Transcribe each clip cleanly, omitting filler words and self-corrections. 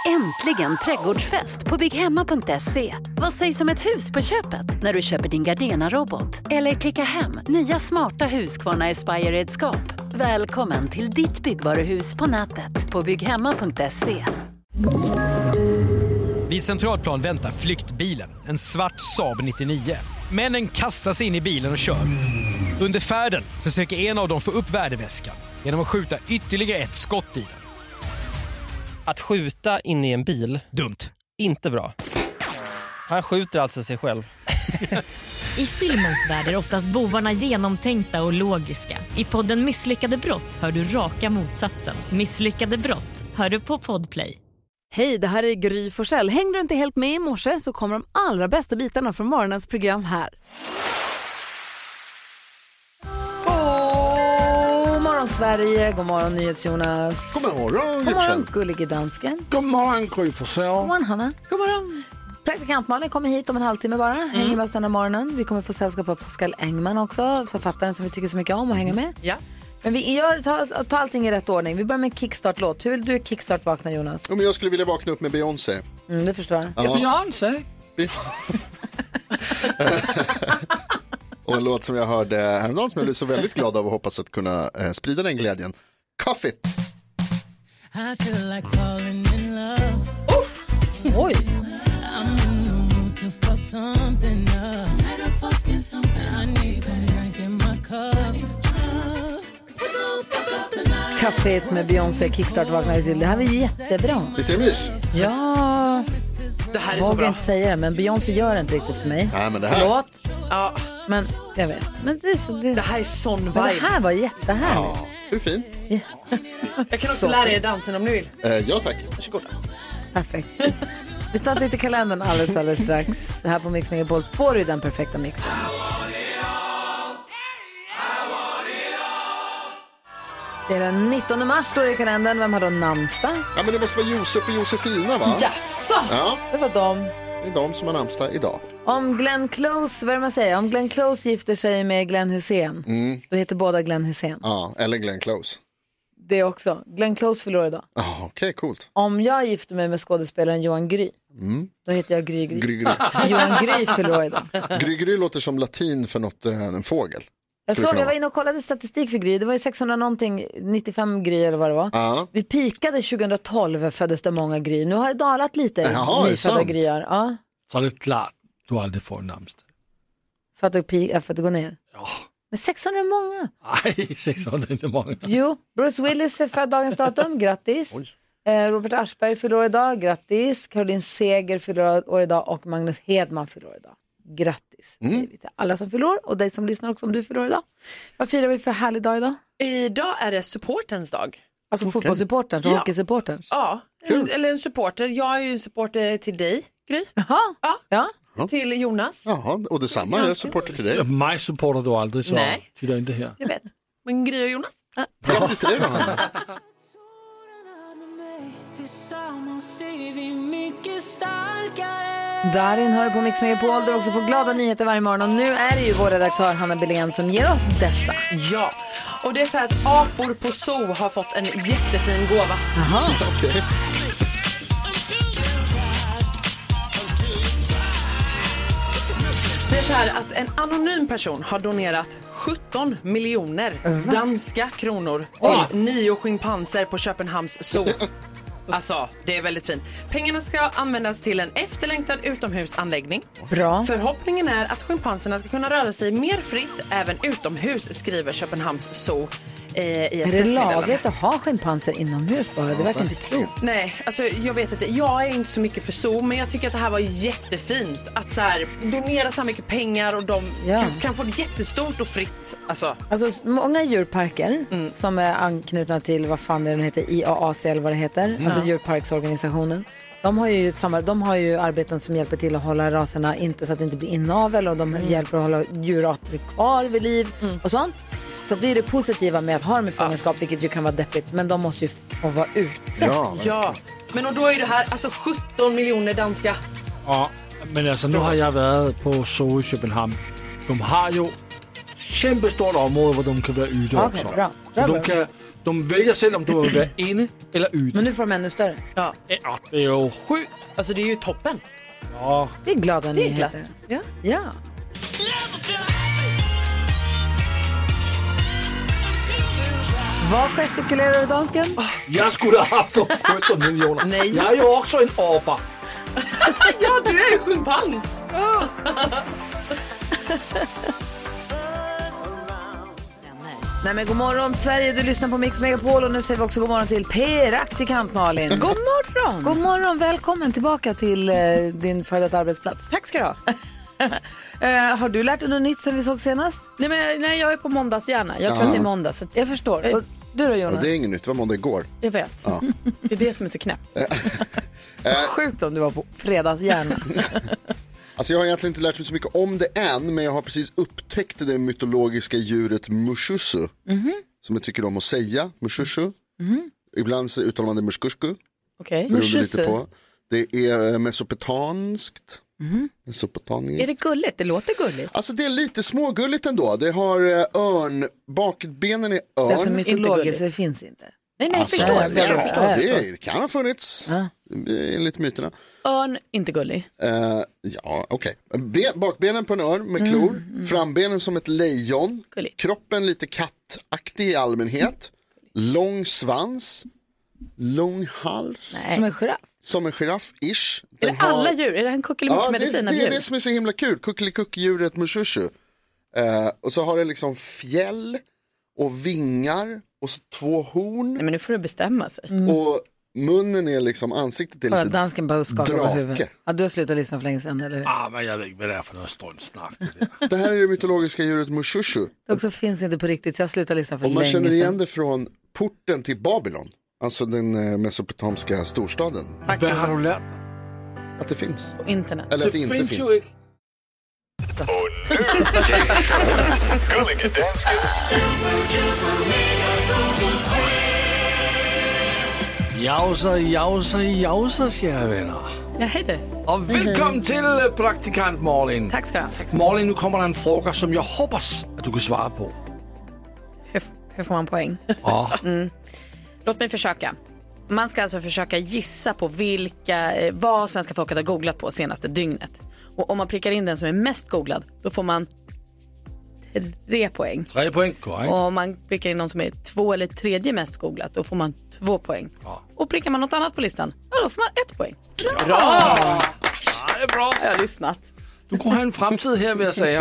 Äntligen trädgårdsfest på bygghemma.se. Vad sägs om ett hus på köpet när du köper din Gardena-robot? Eller klicka hem nya smarta Husqvarna Aspire-redskap. Välkommen till ditt byggvaruhus på nätet på bygghemma.se. Vid Centralplan väntar flyktbilen, en svart Saab 99. Männen kastar sig in i bilen och kör. Under färden försöker en av dem få upp värdeväskan genom att skjuta ytterligare ett skott i den. Att skjuta in i en bil, dumt. Inte bra. Han skjuter alltså sig själv. I filmens värld är oftast bovarna genomtänkta och logiska. I podden Misslyckade brott hör du raka motsatsen. Misslyckade brott hör du på Podplay. Hej, det här är Gry Forssell. Hängde du inte helt med i morse så kommer de allra bästa bitarna från morgonens program här. God morgon Sverige, god morgon NyhetsJonas. God morgon, god morgon gullige dansken. God morgon Gry Forssell. God morgon Hanna. God morgon. Praktikant Malin kommer hit om en halvtimme bara. Hänger med oss den här morgonen. Vi kommer få sällskap av Pascal Engman också, författaren som vi tycker så mycket om och hänger med. Ja. Men vi tar allting i rätt ordning. Vi börjar med en kickstart-låt. Hur vill du kickstart-vakna, Jonas? Ja, men jag skulle vilja vakna upp med Beyoncé. Det förstår jag. Ja. Beyoncé? Och en låt som jag hörde häromdagen som jag blev så väldigt glad av och hoppas att kunna sprida den glädjen. Cuff It! I feel like falling in love. Uff! Oj! I'm in the mood to fuck something up. Tonight I'm fucking something. I need some drink in my cup. Café med Beyoncé, kickstart vaknar vi till. Det här var jättebra. Visst är det mys? Ja. Det här är så vågar bra. Inte säga det, men Beyoncé gör inte riktigt för mig. Nej, men det här... Förlåt. Ja. Men jag vet. Men det här är sån vibe. Men det här var jättehärligt. Ja, hur fin? Ja. Jag kan också lära er dansen om ni vill. Ja, tack. Varsågod. Perfekt. Vi startar lite kalendern alldeles strax. Här på Mix Megapol får du den perfekta mixen. Det är den 19 mars står det i kalendern. Vem har då namnsdag? Ja, men det måste vara Josef och Josefina, va? Jaså? Ja. Det var dem. Det är de som har namnsdag idag. Om Glenn Close, vad är det man säger? Om Glenn Close gifter sig med Glenn Hussein, då heter båda Glenn Hussein. Ja, eller Glenn Close. Det också. Glenn Close förlorar idag. Okej, coolt. Om jag gifter mig med skådespelaren Johan Gry, då heter jag Gry. Gry. Johan Gry förlorar idag. Gry låter som latin för något, en fågel. Jag var inne och kollade statistik för Gry. Det var ju 600 någonting, 95 Gry eller vad det var. Vi pikade 2012, föddes det många Gry. Nu har det dalat lite, nyfödda Gryar. Ja. Så är det klart, du aldrig får namnsdag. För att gå ner? Ja. Men 600 är många. Nej, 600 är inte många. Jo, Bruce Willis är född dagens datum, grattis. Robert Aschberg fyller idag, grattis. Caroline Seger fyller år idag och Magnus Hedman fyller idag. Grattis säger vi till alla som fyller år och dig som lyssnar också om du fyller år idag. Vad firar vi för härlig dag idag? Idag är det supportens dag. Alltså fotbollssupportern, hockeysupporten. Ja, eller en supporter. Jag är ju en supporter till dig, Gry. Jaha. Ja. Till Jonas. Jaha, och detsamma är supporter till dig. Mig supportar du aldrig, så tittar inte här. Jag vet, men Gry och Jonas. Grattis till dig då, Hanna. Tillsammans är vi mycket starkare. Darin hör på Mix Megapol där också får glada nyheter varje morgon. Och nu är det ju vår redaktör Hanna Belén som ger oss dessa. Ja, och det är så här att apor på zoo har fått en jättefin gåva. Jaha, okej. Det är så här att en anonym person har donerat 17 miljoner danska kronor till 9 schimpanser på Köpenhamns zoo. Alltså, det är väldigt fint. Pengarna ska användas till en efterlängtad utomhusanläggning. Bra. Förhoppningen är att schimpanserna ska kunna röra sig mer fritt även utomhus, skriver Köpenhamns zoo. Är det lagligt att ha schimpanser inomhus bara? Det verkar inte klokt. Nej, alltså jag vet inte. Jag är inte så mycket för zoo, men jag tycker att det här var jättefint. Att så här, donera så här mycket pengar och de kan få det jättestort och fritt. Alltså många djurparker som är anknutna till, vad fan den heter, IAAC eller vad det heter. Alltså djurparksorganisationen. De har ju arbeten som hjälper till att hålla raserna inte så att det inte blir inavel, och de hjälper att hålla djurarter kvar vid liv och sånt. Så det är det positiva med att ha dem i fångenskap, vilket ju kan vara deppigt, men de måste ju få vara ute. Ja. Men och då är det här alltså 17 miljoner danska. Ja, men alltså nu har jag varit på zoo i Köpenhamn. De har ju kämpestort område, hvor de kan være ute også. Bra. Så de kan De väljer själv om du vill vara inne eller ute. Men nu får de ännu större. Ja. Ja, det är ju sjukt. Alltså det är ju toppen. Ja. Det är glada Det är nyheter. glatt. Ja. Ja. Vad gestikulerar du, dansken? Jag skulle ha haft de 17 miljoner. Nej. Jag är ju också en apa. Ja, du är ju schimpans. Nej men god morgon Sverige, du lyssnar på Mix Megapol och nu säger vi också god morgon till praktikant Malin. God morgon. God morgon, välkommen tillbaka till din före detta arbetsplats. Tack ska du ha. Har du lärt dig något nytt sen vi såg senast? Nej, jag är på måndagshjärna. Jag tror att det är måndag. Så Jag förstår. Och du då Jonas? Ja, det är inget nytt, det var måndag igår. jag vet. Ja. Det är det som är så knäppt. Sjukt om du var på fredagshjärna. Alltså jag har egentligen inte lärt mig så mycket om det än, men jag har precis upptäckt det mytologiska djuret Mushushu. Som jag tycker om att säga, Mushushu. Ibland så uttalar man det Mushkusku. Okej. Beror lite på. Det är mesopetanskt. Mesopetaniskt. Är det gulligt? Det låter gulligt. Alltså det är lite smågulligt ändå. Det har örn, bakbenen är örn. Det är så Inte mytologiskt gulligt. så det finns inte. Nej, Alltså, jag förstår. Det kan ha funnits enligt myterna. Örn, inte gullig. Ja, okej. Bakbenen på en örn med klor. Frambenen som ett lejon. Gulligt. Kroppen lite kattaktig i allmänhet. Lång svans. Lång hals. Som en giraff. Som en giraff-ish. Är det alla djur? Är det en kuckelimedicin av det djur? är det som är så himla kul. Kuckelikuck-djuret Mushushu. Och så har det liksom fjäll och vingar och så 2 horn. Nej, men nu får du bestämma sig. Och munnen är liksom, ansiktet är Bara lite dansken bara skakar på drake. huvudet. Ja, du har slutat lyssna för länge sedan, eller hur? Ah, men jag vet inte vad det är för något struntsnack. Det här är det mytologiska djuret Mushushu. Det också finns inte på riktigt, så jag slutar lyssna för Och man länge känner igen sedan. det från porten till Babylon. Alltså den mesopotamiska storstaden. Vad har du lärt dig? Att det finns. På internet. Eller att det inte finns. ju inte. Gullige danskens Jausa, kära vänner. Ja, hej du. Och välkommen till praktikant Malin. Tack ska du ha. Tack ska du Malin, nu kommer det en fråga som jag hoppas att du kan svara på. ha. Hur får man poäng? Ja. Låt mig försöka. Man ska alltså försöka gissa på vad svenska folket har googlat på senaste dygnet. Och om man prickar in den som är mest googlad, då får man 3 poäng. 3 poäng, korrekt. Och om man prickar in någon som är 2 eller 3 mest googlat, då får man 2 poäng. Ja. Och prickar man något annat på listan, ja, då får man 1 poäng. Ja, det är bra. Jag har lyssnat. Du kommer ha en framtid här, vill jag säga.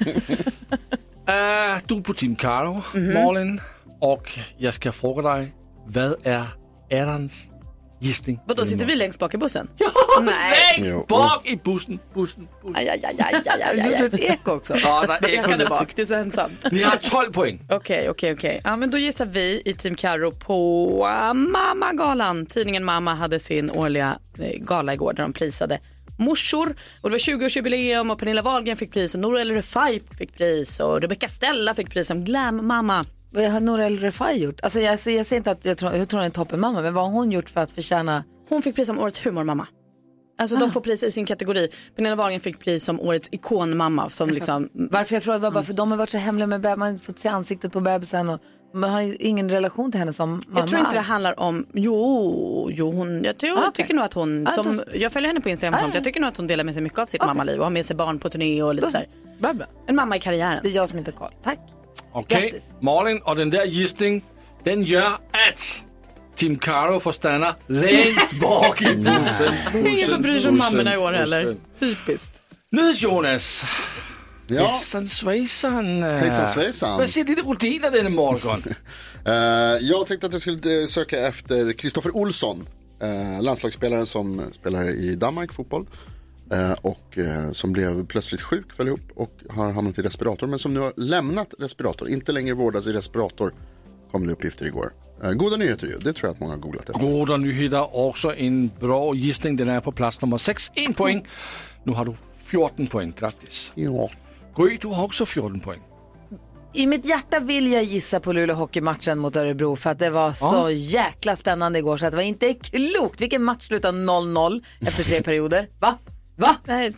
Du är på Team Karo, Malin. Och jag ska fråga dig, vad är Adams gissning? Vadå, sitter vi längst bak i bussen? Ja, Nej. längst bak i bussen. Aj. Det är ett eko också. Ja, där Jag kan det bak, det är så ensamt. Ni har 12 poäng. Okej. Ja, men då gissar vi i Team Karo på Mamma-galan. Tidningen Mamma hade sin årliga gala igår där de prisade morsor. Och det var 20-årsjubileum och Pernilla Wahlgren fick pris och Nour El Refai fick pris och Rebecca Stella fick pris som glam-mamma. Vad har Nour El Refai gjort? Alltså jag säger inte att jag tror hon är en toppenmamma, men vad har hon gjort för att förtjäna? Hon fick pris som årets humormamma. Alltså de får pris i sin kategori. Pernilla Wahlgren fick pris som årets ikonmamma. Som liksom... Varför jag frågade var bara för de har varit så hemliga med bebisen. Man har fått se ansiktet på bebisen och man har ju ingen relation till henne som mamma. Jag tror inte det handlar om, jag tycker nog att hon, jag följer henne på Instagram och sånt, jag tycker nog att hon delar med sig mycket av sitt mammaliv och har med sig barn på turné och lite så här. Bra. En mamma i karriären. Det är jag som inte har koll. Tack. Okej, Grattis. Malin, och den där gissning, den gör att Team Karo får stanna längst bak i bussen. Ingen som bryr sig om mammorna i år heller. Typiskt. Jonas. Ja, Hejsan svejsan. hejsan svejsan. Vad ser dina rutiner denna morgon? Jag tänkte att jag skulle söka efter Kristoffer Olsson. Landslagsspelaren som spelar i Danmark fotboll. Och som blev plötsligt sjuk, föll ihop och har hamnat i respirator. Men som nu har lämnat respirator, inte längre vårdas i respirator. Kom det uppgifter igår. Goda nyheter ju, det tror jag att många har googlat efter. Goda nyheter, också en bra gissning. Den är på plats nummer 6, 1 poäng. Nu har du 14 poäng, grattis. Ja. Gry, du har också 14 poäng. I mitt hjärta vill jag gissa på Luleå hockeymatchen mot Örebro för att det var så jäkla spännande igår så att det var inte klokt. Vilken match slutade 0-0 efter 3 perioder. Va? Nej,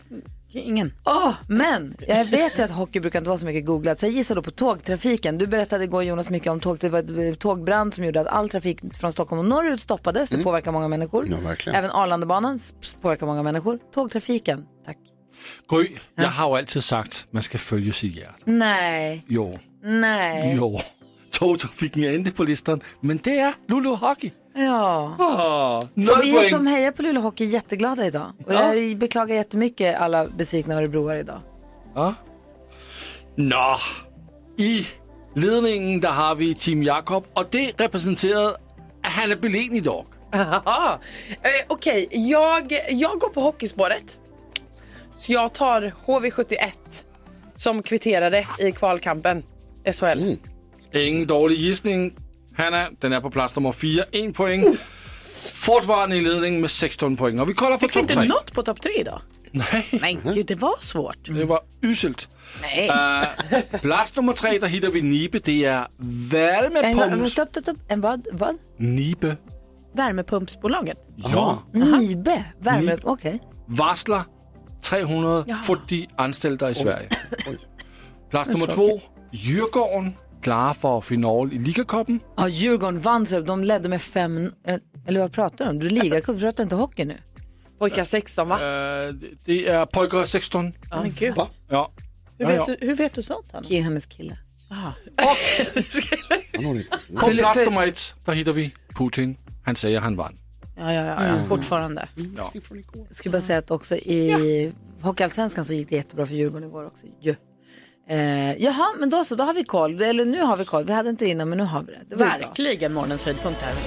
Ingen. Men jag vet ju att hockey brukar inte vara så mycket googlat. Så jag gissar då på tågtrafiken. Du berättade igår, Jonas, mycket om det var ett tågbrand som gjorde att all trafik från Stockholm och norrut stoppades. Det påverkar många människor. Ja, verkligen. Även Arlandabanan påverkar många människor. Tågtrafiken, tack. Gry, jag har ju alltid sagt man ska följa sitt hjärta. Nej. Jo. Nej. Jo. Tågtrafiken är inte på listan, men det är Luleå Hockey. Ja. Vi som hejar på Luleå Hockey är jätteglada idag. Och jag beklagar jättemycket alla besvikna Örebroare idag. Ja. Nå, i ledningen där har vi Team Jakob och det representerar Hanna Belén idag. Okej, jag går på hockeyspåret. Så jag tar HV71 som kvitterade i kvalkampen SHL. Ingen dålig gissning. Hanna, den är på plats nummer 4, 1 poäng. Fortfarande i ledning med 16 poäng. Och vi kollar på topp 3. Fick inte något på topp 3 idag? Nej. Men gud, det var svårt. Det var uselt. Nej. Plats nummer 3, där hittar vi Nibe. Det är värmepumps. En vad? Nibe. Värmepumpsbolaget? Ja. Nibe? Värme, okej. Varslar 340 anställda i Sverige. Plats nummer 2, Djurgården. Klar för final i Ligacupen. Ja, Djurgården vann så de ledde med 5... Eller vad pratar du om? Du Ligacup, pratar inte hockey nu? Pojkar 16, va? Det är pojkar 16. Men gud. Ja. Hur vet du sånt? Hennes kille. På plats nummer 1, där hittar vi Putin. Han säger han vann. Ja. Fortfarande. Jag skulle bara säga att också i Hockeyallsvenskan så gick det jättebra för Djurgården igår också. Jaha, men då har vi koll. Eller nu har vi koll. Vi hade inte det innan, men nu har vi det. Verkligen morgonens höjdpunkt här.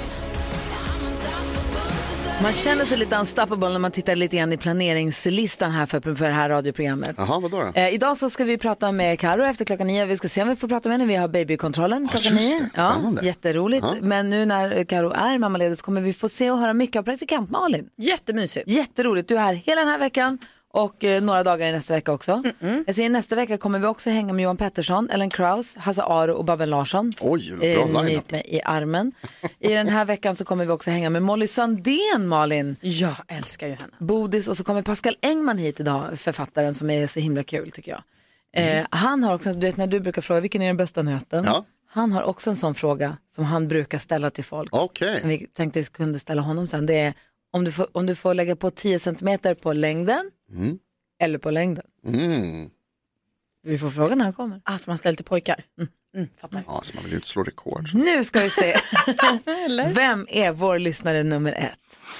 Man känner sig lite unstoppable när man tittar lite grann i planeringslistan här för det här radioprogrammet. Jaha, vadå då? Idag så ska vi prata med Karo efter klockan 9. Vi ska se om vi får prata med henne. Vi har babykontrollen klockan 9. Ja, jätteroligt. Men nu när Karo är mammaledig så kommer vi få se och höra mycket av praktikant Malin. Jättemysigt. Jätteroligt. Du är här hela den här veckan. Och några dagar i nästa vecka också. Jag säger, nästa vecka kommer vi också hänga med Johan Pettersson, Ellen Kraus, Hasse Aro och Babben Larsson. Oj, bra line-up. Med i armen. I den här veckan så kommer vi också hänga med Molly Sandén, Malin. Ja, älskar ju henne. Bodis, och så kommer Pascal Engman hit idag, författaren som är så himla kul tycker jag. Han har också, du vet när du brukar fråga vilken är den bästa nöten? Ja. Han har också en sån fråga som han brukar ställa till folk. Okej. Som vi tänkte vi kunde ställa honom sen. Det är om du får lägga på 10 centimeter på längden. Eller på längden. Vi får fråga när han kommer. Alltså man ställer till pojkar. Fattar. Ja, så man vill ju inte slå rekord. Nu ska vi se. Vem är vår lyssnare nummer 1?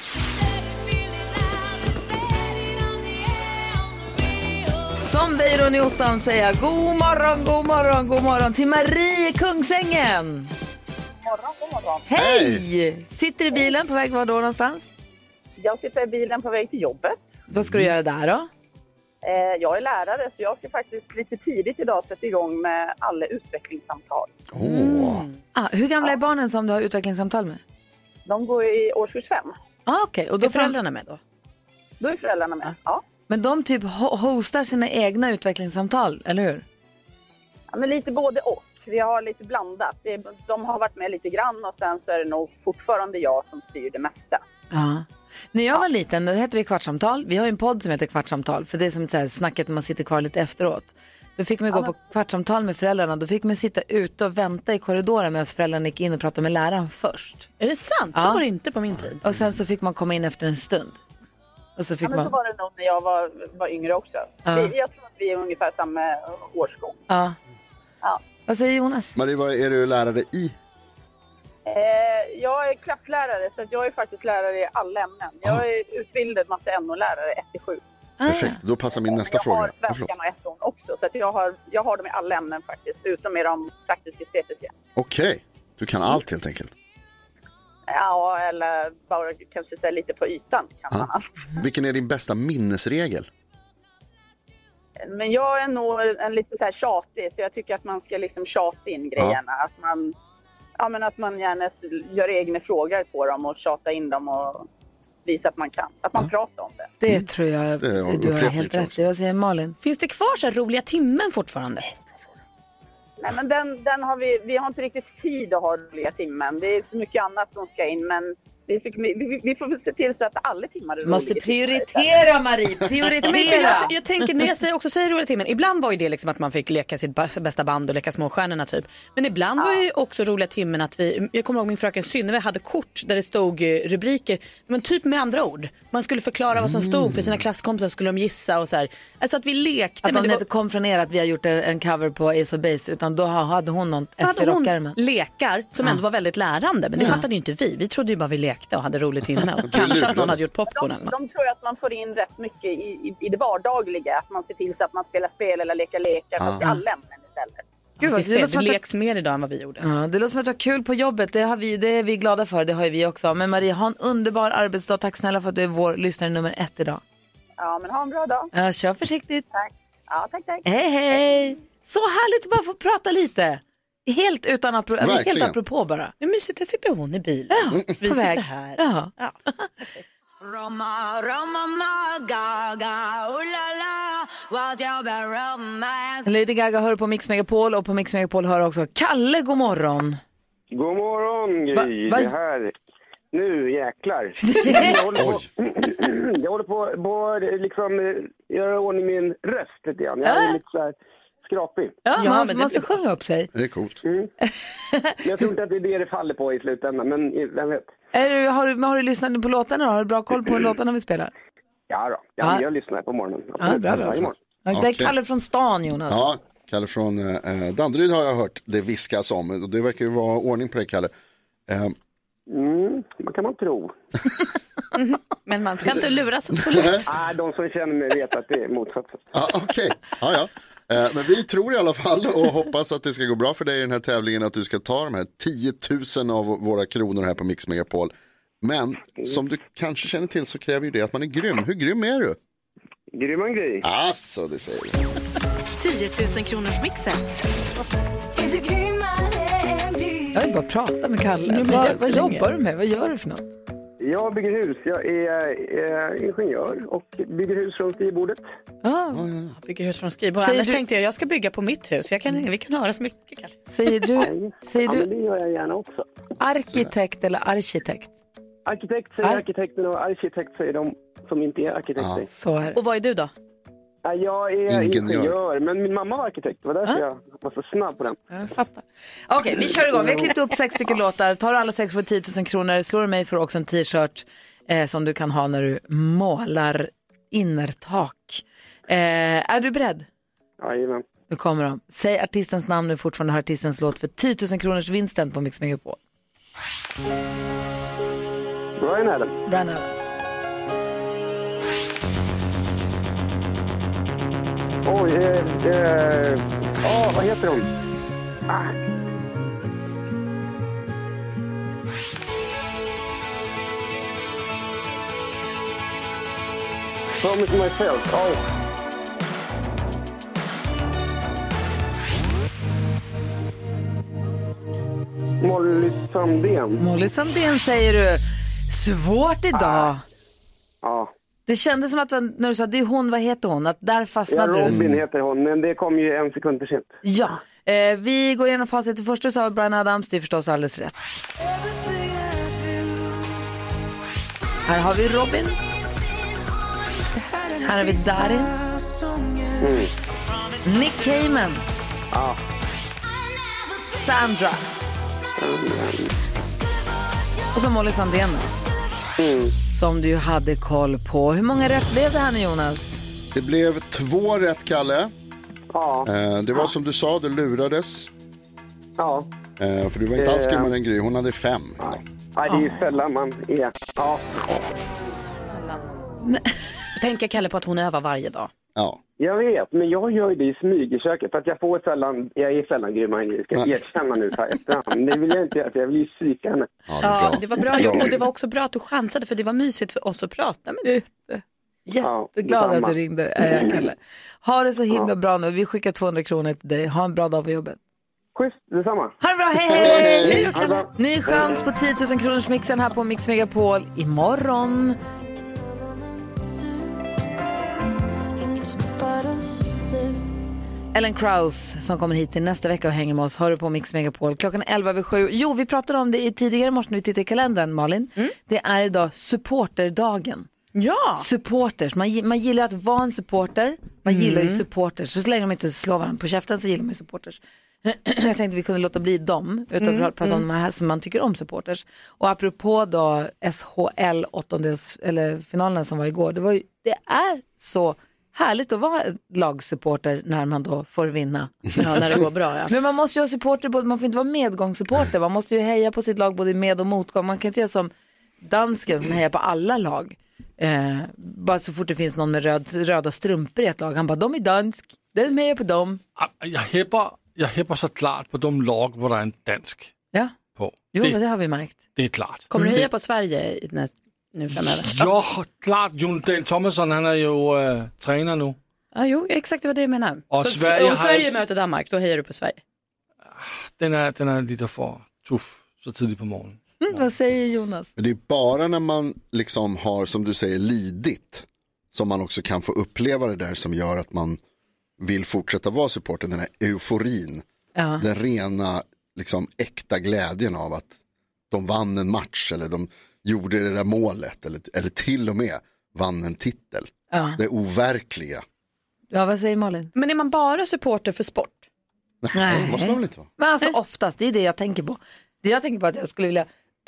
Som Weiron i Ottan säger god morgon, god morgon, god morgon till Marie i Kungsängen. God morgon. Hej! Sitter i bilen på väg var då någonstans? Jag sitter i bilen på väg till jobbet. Vad ska du göra där då? Jag är lärare så jag ska faktiskt lite tidigt idag sätta igång med alla utvecklingssamtal. Hur gamla är barnen som du har utvecklingssamtal med? De går i årskurs 5. Okej. Och då är föräldrarna med då? Då är föräldrarna med, ja. Men de typ hostar sina egna utvecklingssamtal, eller hur? Ja, men lite både och. Vi har lite blandat. De har varit med lite grann och sen så är det nog fortfarande jag som styr det mesta. Ja. När jag var liten, det hette det Kvartsamtal. Vi har ju en podd som heter Kvartsamtal. För det är som ett så här snacket när man sitter kvar lite efteråt. Då fick man gå på kvartsamtal med föräldrarna. Då fick man sitta ute och vänta i korridoren medan föräldrarna gick in och pratade med läraren först. Är det sant? Så var det inte på min tid. Och sen så fick man komma in efter en stund. Och så fick men man... så var det nog när jag var yngre också. Jag tror att vi är ungefär samma årsgång. Ja. Vad säger Jonas? Marie, vad är du lärare i? Jag är klasslärare så att jag är faktiskt lärare i alla ämnen. Jag är utbildad matte NO-lärare 1-7. Perfekt, då passar min nästa fråga. Jag har svenskan och SO också så att jag har dem i alla ämnen faktiskt, utom i de praktisk-estetiska. Okej, du kan allt helt enkelt. Ja, eller bara kanske säga lite på ytan kan man allt. Vilken är din bästa minnesregel? Men jag är nog en lite så här tjatig, så jag tycker att man ska liksom tjata in grejerna. Att man gärna gör egna frågor på dem och tjata in dem och visa att man kan. Att man pratar om det. Det tror jag du har helt rätt. Jag säger Malin. Finns det kvar så här roliga timmen fortfarande? Nej, men den har vi har inte riktigt tid att ha roliga timmen. Det är så mycket annat som ska in, men vi får se till så att alla timmar är roliga. Måste prioritera, Marie. Prioritera. Jag tänker, när jag säger roliga timmen, ibland var ju det liksom att man fick leka sitt bästa band och leka småstjärnorna typ. Men ibland var ju också roliga timmen att jag kommer ihåg min fröken Synnerve hade kort där det stod rubriker, men typ med andra ord. Man skulle förklara vad som stod för sina klasskompisar, skulle de gissa och så här. Alltså att vi lekte. Att de inte kom från er att vi har gjort en cover på Ace of Base, utan då hade hon någon rockärmen. Lekar som ändå var väldigt lärande, men det fattade ju inte vi. Vi trodde ju bara vi lekte och hade roligt timme. Och kanske att någon hade gjort popcorn eller något. De tror att man får in rätt mycket i det vardagliga. Att man ser till så att man spelar spel eller lekar fast i alla ämnen istället. Gud, det leks mer idag än vad vi gjorde. Ja, det låter som att det var kul på jobbet. Det är vi glada för, det har ju vi också. Men Marie, ha en underbar arbetsdag. Tack snälla för att du är vår lyssnare nummer 1 idag. Ja, men ha en bra dag. Ja, kör försiktigt. Tack. Ja, tack. Hej. Så härligt att bara få prata lite. Helt utan helt apropå bara. Det är mysigt, där sitter hon i bilen. Ja, vi sitter här. Ja. Lady Gaga hör på Mix Megapol, och på Mix Megapol hör också Kalle. God morgon. God morgon, Gry. Det här. Nu jäklar. Jag håller på liksom göra ordning min röst lite grann. Jag är lite så här skrapig. Ja, man måste sjunga upp sig. Det är coolt. Men jag tror inte att det är det faller på i slutändan, men vem vet. Har du lyssnat på låtarna då? Har du bra koll på låtarna vi spelar? Ja, jag lyssnar på morgonen. Bra. Det är Kalle från stan, Jonas. Ja, Kalle från Danderyd har jag hört det viskas om. Och det verkar ju vara ordning på det, Kalle. Vad kan man tro? Men man ska inte luras så lätt. De som känner mig vet att det är motsatsen. Okej. Ja. Men vi tror i alla fall och hoppas att det ska gå bra för dig i den här tävlingen, att du ska ta de här 10 000 av våra kronor här på Mix Megapol. Men som du kanske känner till så kräver ju det att man är grym. Hur grym är du? Grym och grej. Alltså, det säger vi. 10 000 kronors mixen. Jag vill bara prata med Kalle. Vad jobbar du med? Vad gör du för något? Jag bygger hus. Jag är ingenjör och bygger hus från skrivbordet. Bygger hus från skrivbordet. Annars tänkte jag ska bygga på mitt hus. Vi kan höra så mycket, Kalle. Säger du? Men det gör jag gärna också. Arkitekt eller arkitekt? Arkitekt säger arkitekten och arkitekt säger de som inte är arkitekter. Så är det. Och vad är du då? Jag är ingenjör, men min mamma var arkitekt. Det var därför jag var så snabb på den. Jag fattar. Okej, vi kör igång. Vi har klippt upp 6 stycken låtar. Tar du alla 6 för 10 000 kronor. Slår du mig för också en t-shirt som du kan ha när du målar innertak. Är du beredd? Jajamän. Nu kommer de. Säg artistens namn nu, fortfarande har artistens låt för 10 000 kronors vinsten på Mix Megapol. Brian Adams. Oj, vad heter hon? Promise myself. Molly Sandén säger du. Svårt idag. Ja. Det kändes som att när du sa det är hon, vad heter hon? Att där fastnade du. Robin heter hon, men det kom ju 1 sekund för sent. Ja, vi går igenom facit. Det första du sa Brian Adams, det är förstås alldeles rätt. Här har vi Robin. Här har vi Darin. Nick Cayman. Sandra. Och så Molly Sandén. Som du hade koll på. Hur många rätt blev det här nu, Jonas? Det blev 2 rätt, Kalle. Det var som du sa, du lurades. För du var inte alls grymmare än Gry. Hon hade 5. Nej, det är ju sällan man är. Tänker Kalle på att hon övar varje dag. Ja. Jag vet, men jag gör det i smyg i köket. För att jag är sällan grymmare än Gry. Ska jag erkänna nu så här efterhand. Det vill jag inte göra, för jag vill ju psyka henne. Det var bra gjort. Och det var också bra att du chansade, för det var mysigt för oss att prata med dig. Jätteglad att du ringde, Kalle. Ha det så himla bra nu. Vi skickar 200 kronor till dig. Ha en bra dag på jobbet. Schysst, detsamma. Ha det bra, hej! Ny chans på 10 000 kronors mixen här på Mix Megapol imorgon. Ellen Krause som kommer hit till nästa vecka och hänger med oss. Hör du på Mix Megapol. Klockan 11:07. Jo, vi pratade om det i tidigare morse när vi tittade i kalendern, Malin. Det är idag supporterdagen. Ja! Supporters. Man gillar att vara en supporter. Man gillar ju supporters. Så länge de inte slår varandra på käften så gillar man ju supporters. Jag tänkte vi kunde låta bli dem utan att prata om de här som man tycker om supporters. Och apropå då SHL finalen som var igår. Det är så härligt att vara lagsupporter när man då får vinna. Ja, när det går bra, ja. Men man måste ju ha supporter, man får inte vara medgångssupporter. Man måste ju heja på sitt lag både med och motgång. Man kan inte göra som dansken som hejar på alla lag. Bara så fort det finns någon med röda strumpor i ett lag. Han bara, de är dansk, den hejar på dem. Jag heppar så klart på de lag där det är en dansk. Ja, på. Jo, det har vi märkt. Det är klart. Kommer du heja på Sverige nu framöver? Ja, klart. Jon Dahl Tomasson, han är ju tränare nu. Ja, jo, exakt vad det jag menar. Och så, om Sverige möter Danmark, då hejar du på Sverige? Den är lite för tuff så tidigt på morgonen. Vad säger Jonas? Det är bara när man liksom har, som du säger, lidit som man också kan få uppleva det där som gör att man vill fortsätta vara supporter. Den här euforin, den rena liksom äkta glädjen av att de vann en match eller de gjorde det där målet eller till och med vann en titel. Det overkliga. Ja, vad säger Malin? Men är man bara supporter för sport? Nej, det måste man väl inte vara. Men alltså oftast, det är det jag tänker på. Det jag tänker på att jag skulle vilja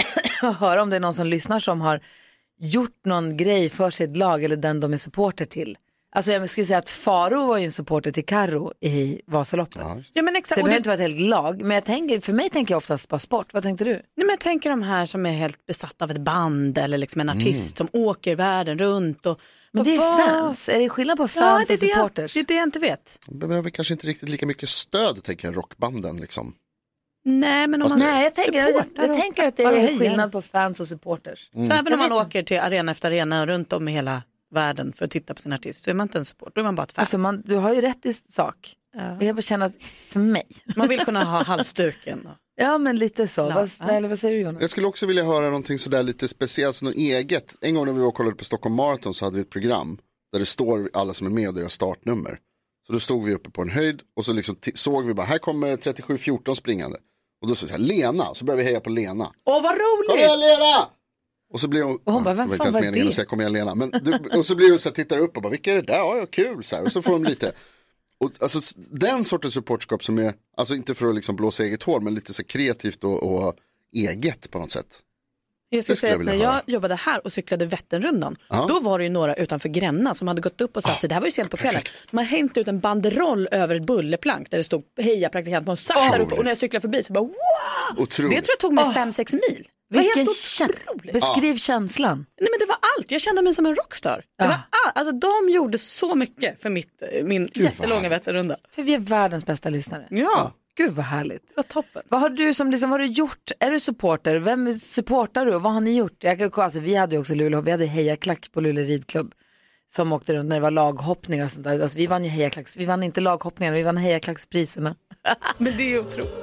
höra om det är någon som lyssnar som har gjort någon grej för sitt lag eller den de är supporter till. Alltså jag skulle säga att Faro var ju en supporter till Karo i Vasaloppet. Ja, men exakt. Så det behöver inte vara ett helt lag. Men för mig tänker jag oftast på sport. Vad tänkte du? Nej, men jag tänker de här som är helt besatta av ett band eller liksom en artist som åker världen runt. Men det är fans. Är det skillnad på fans och supporters? Det är det jag inte vet. De behöver kanske inte riktigt lika mycket stöd, tänker jag, rockbanden liksom. Nej, men om man jag tänker att det är skillnad på fans och supporters. Så även om man åker till arena efter arena runt om i hela världen för att titta på sin artist så är man inte en support, då är man bara ett fan. Alltså du har ju rätt i sak. Jag bara känner att för mig. Man vill kunna ha halsduken. Ja, men lite så. Vad säger du, Jonas? Jag skulle också vilja höra någonting sådär lite speciellt, något eget. En gång när vi var och kollade på Stockholm Marathon så hade vi ett program där det står alla som är med och deras startnummer. Så då stod vi uppe på en höjd och så liksom såg vi bara, här kommer 37-14 springande. Och då så här, Lena, så började vi heja på Lena. Åh, vad roligt! Kom igen, Lena! Och så blir hon bara, vem fan var det? Att säga, kom igen, Lena. Och så blir hon så här, tittar upp och bara, vilka är det där? Ja, kul, så här. Och så får de lite. Och alltså, den sortens supportskap som är, alltså inte för att liksom blåsa eget hår, men lite så kreativt och eget på något sätt. Jag ska säga att när jag jobbade här och cyklade Vätternrundan, då var det ju några utanför Gränna som hade gått upp och satt sig. Det här var ju sent på kvällen. Man hämtade ut en banderoll över ett bullerplank där det stod heja praktikant. Man satt där uppe och när jag cyklade förbi så bara wow! Otroligt. Det tror jag tog mig 5-6 mil. Vilken beskriv känslan. Nej, men det var allt. Jag kände mig som en rockstar. Det var alltså de gjorde så mycket för min jättelånga Vätternrunda. För vi är världens bästa lyssnare. Ja. Gud vad härligt. Det var toppen. Vad har du som liksom, vad har du gjort? Är du supporter? Vem supportar du? Vad har ni gjort? Alltså, vi hade ju också Luleå, vi hade hejaklack på Luleå ridklubb som åkte runt när det var laghoppningar och sånt där. Alltså, vi vann ju hejaklacks. Vi vann inte laghoppningarna, vi vann hejaklackspriserna. Men det är ju otroligt.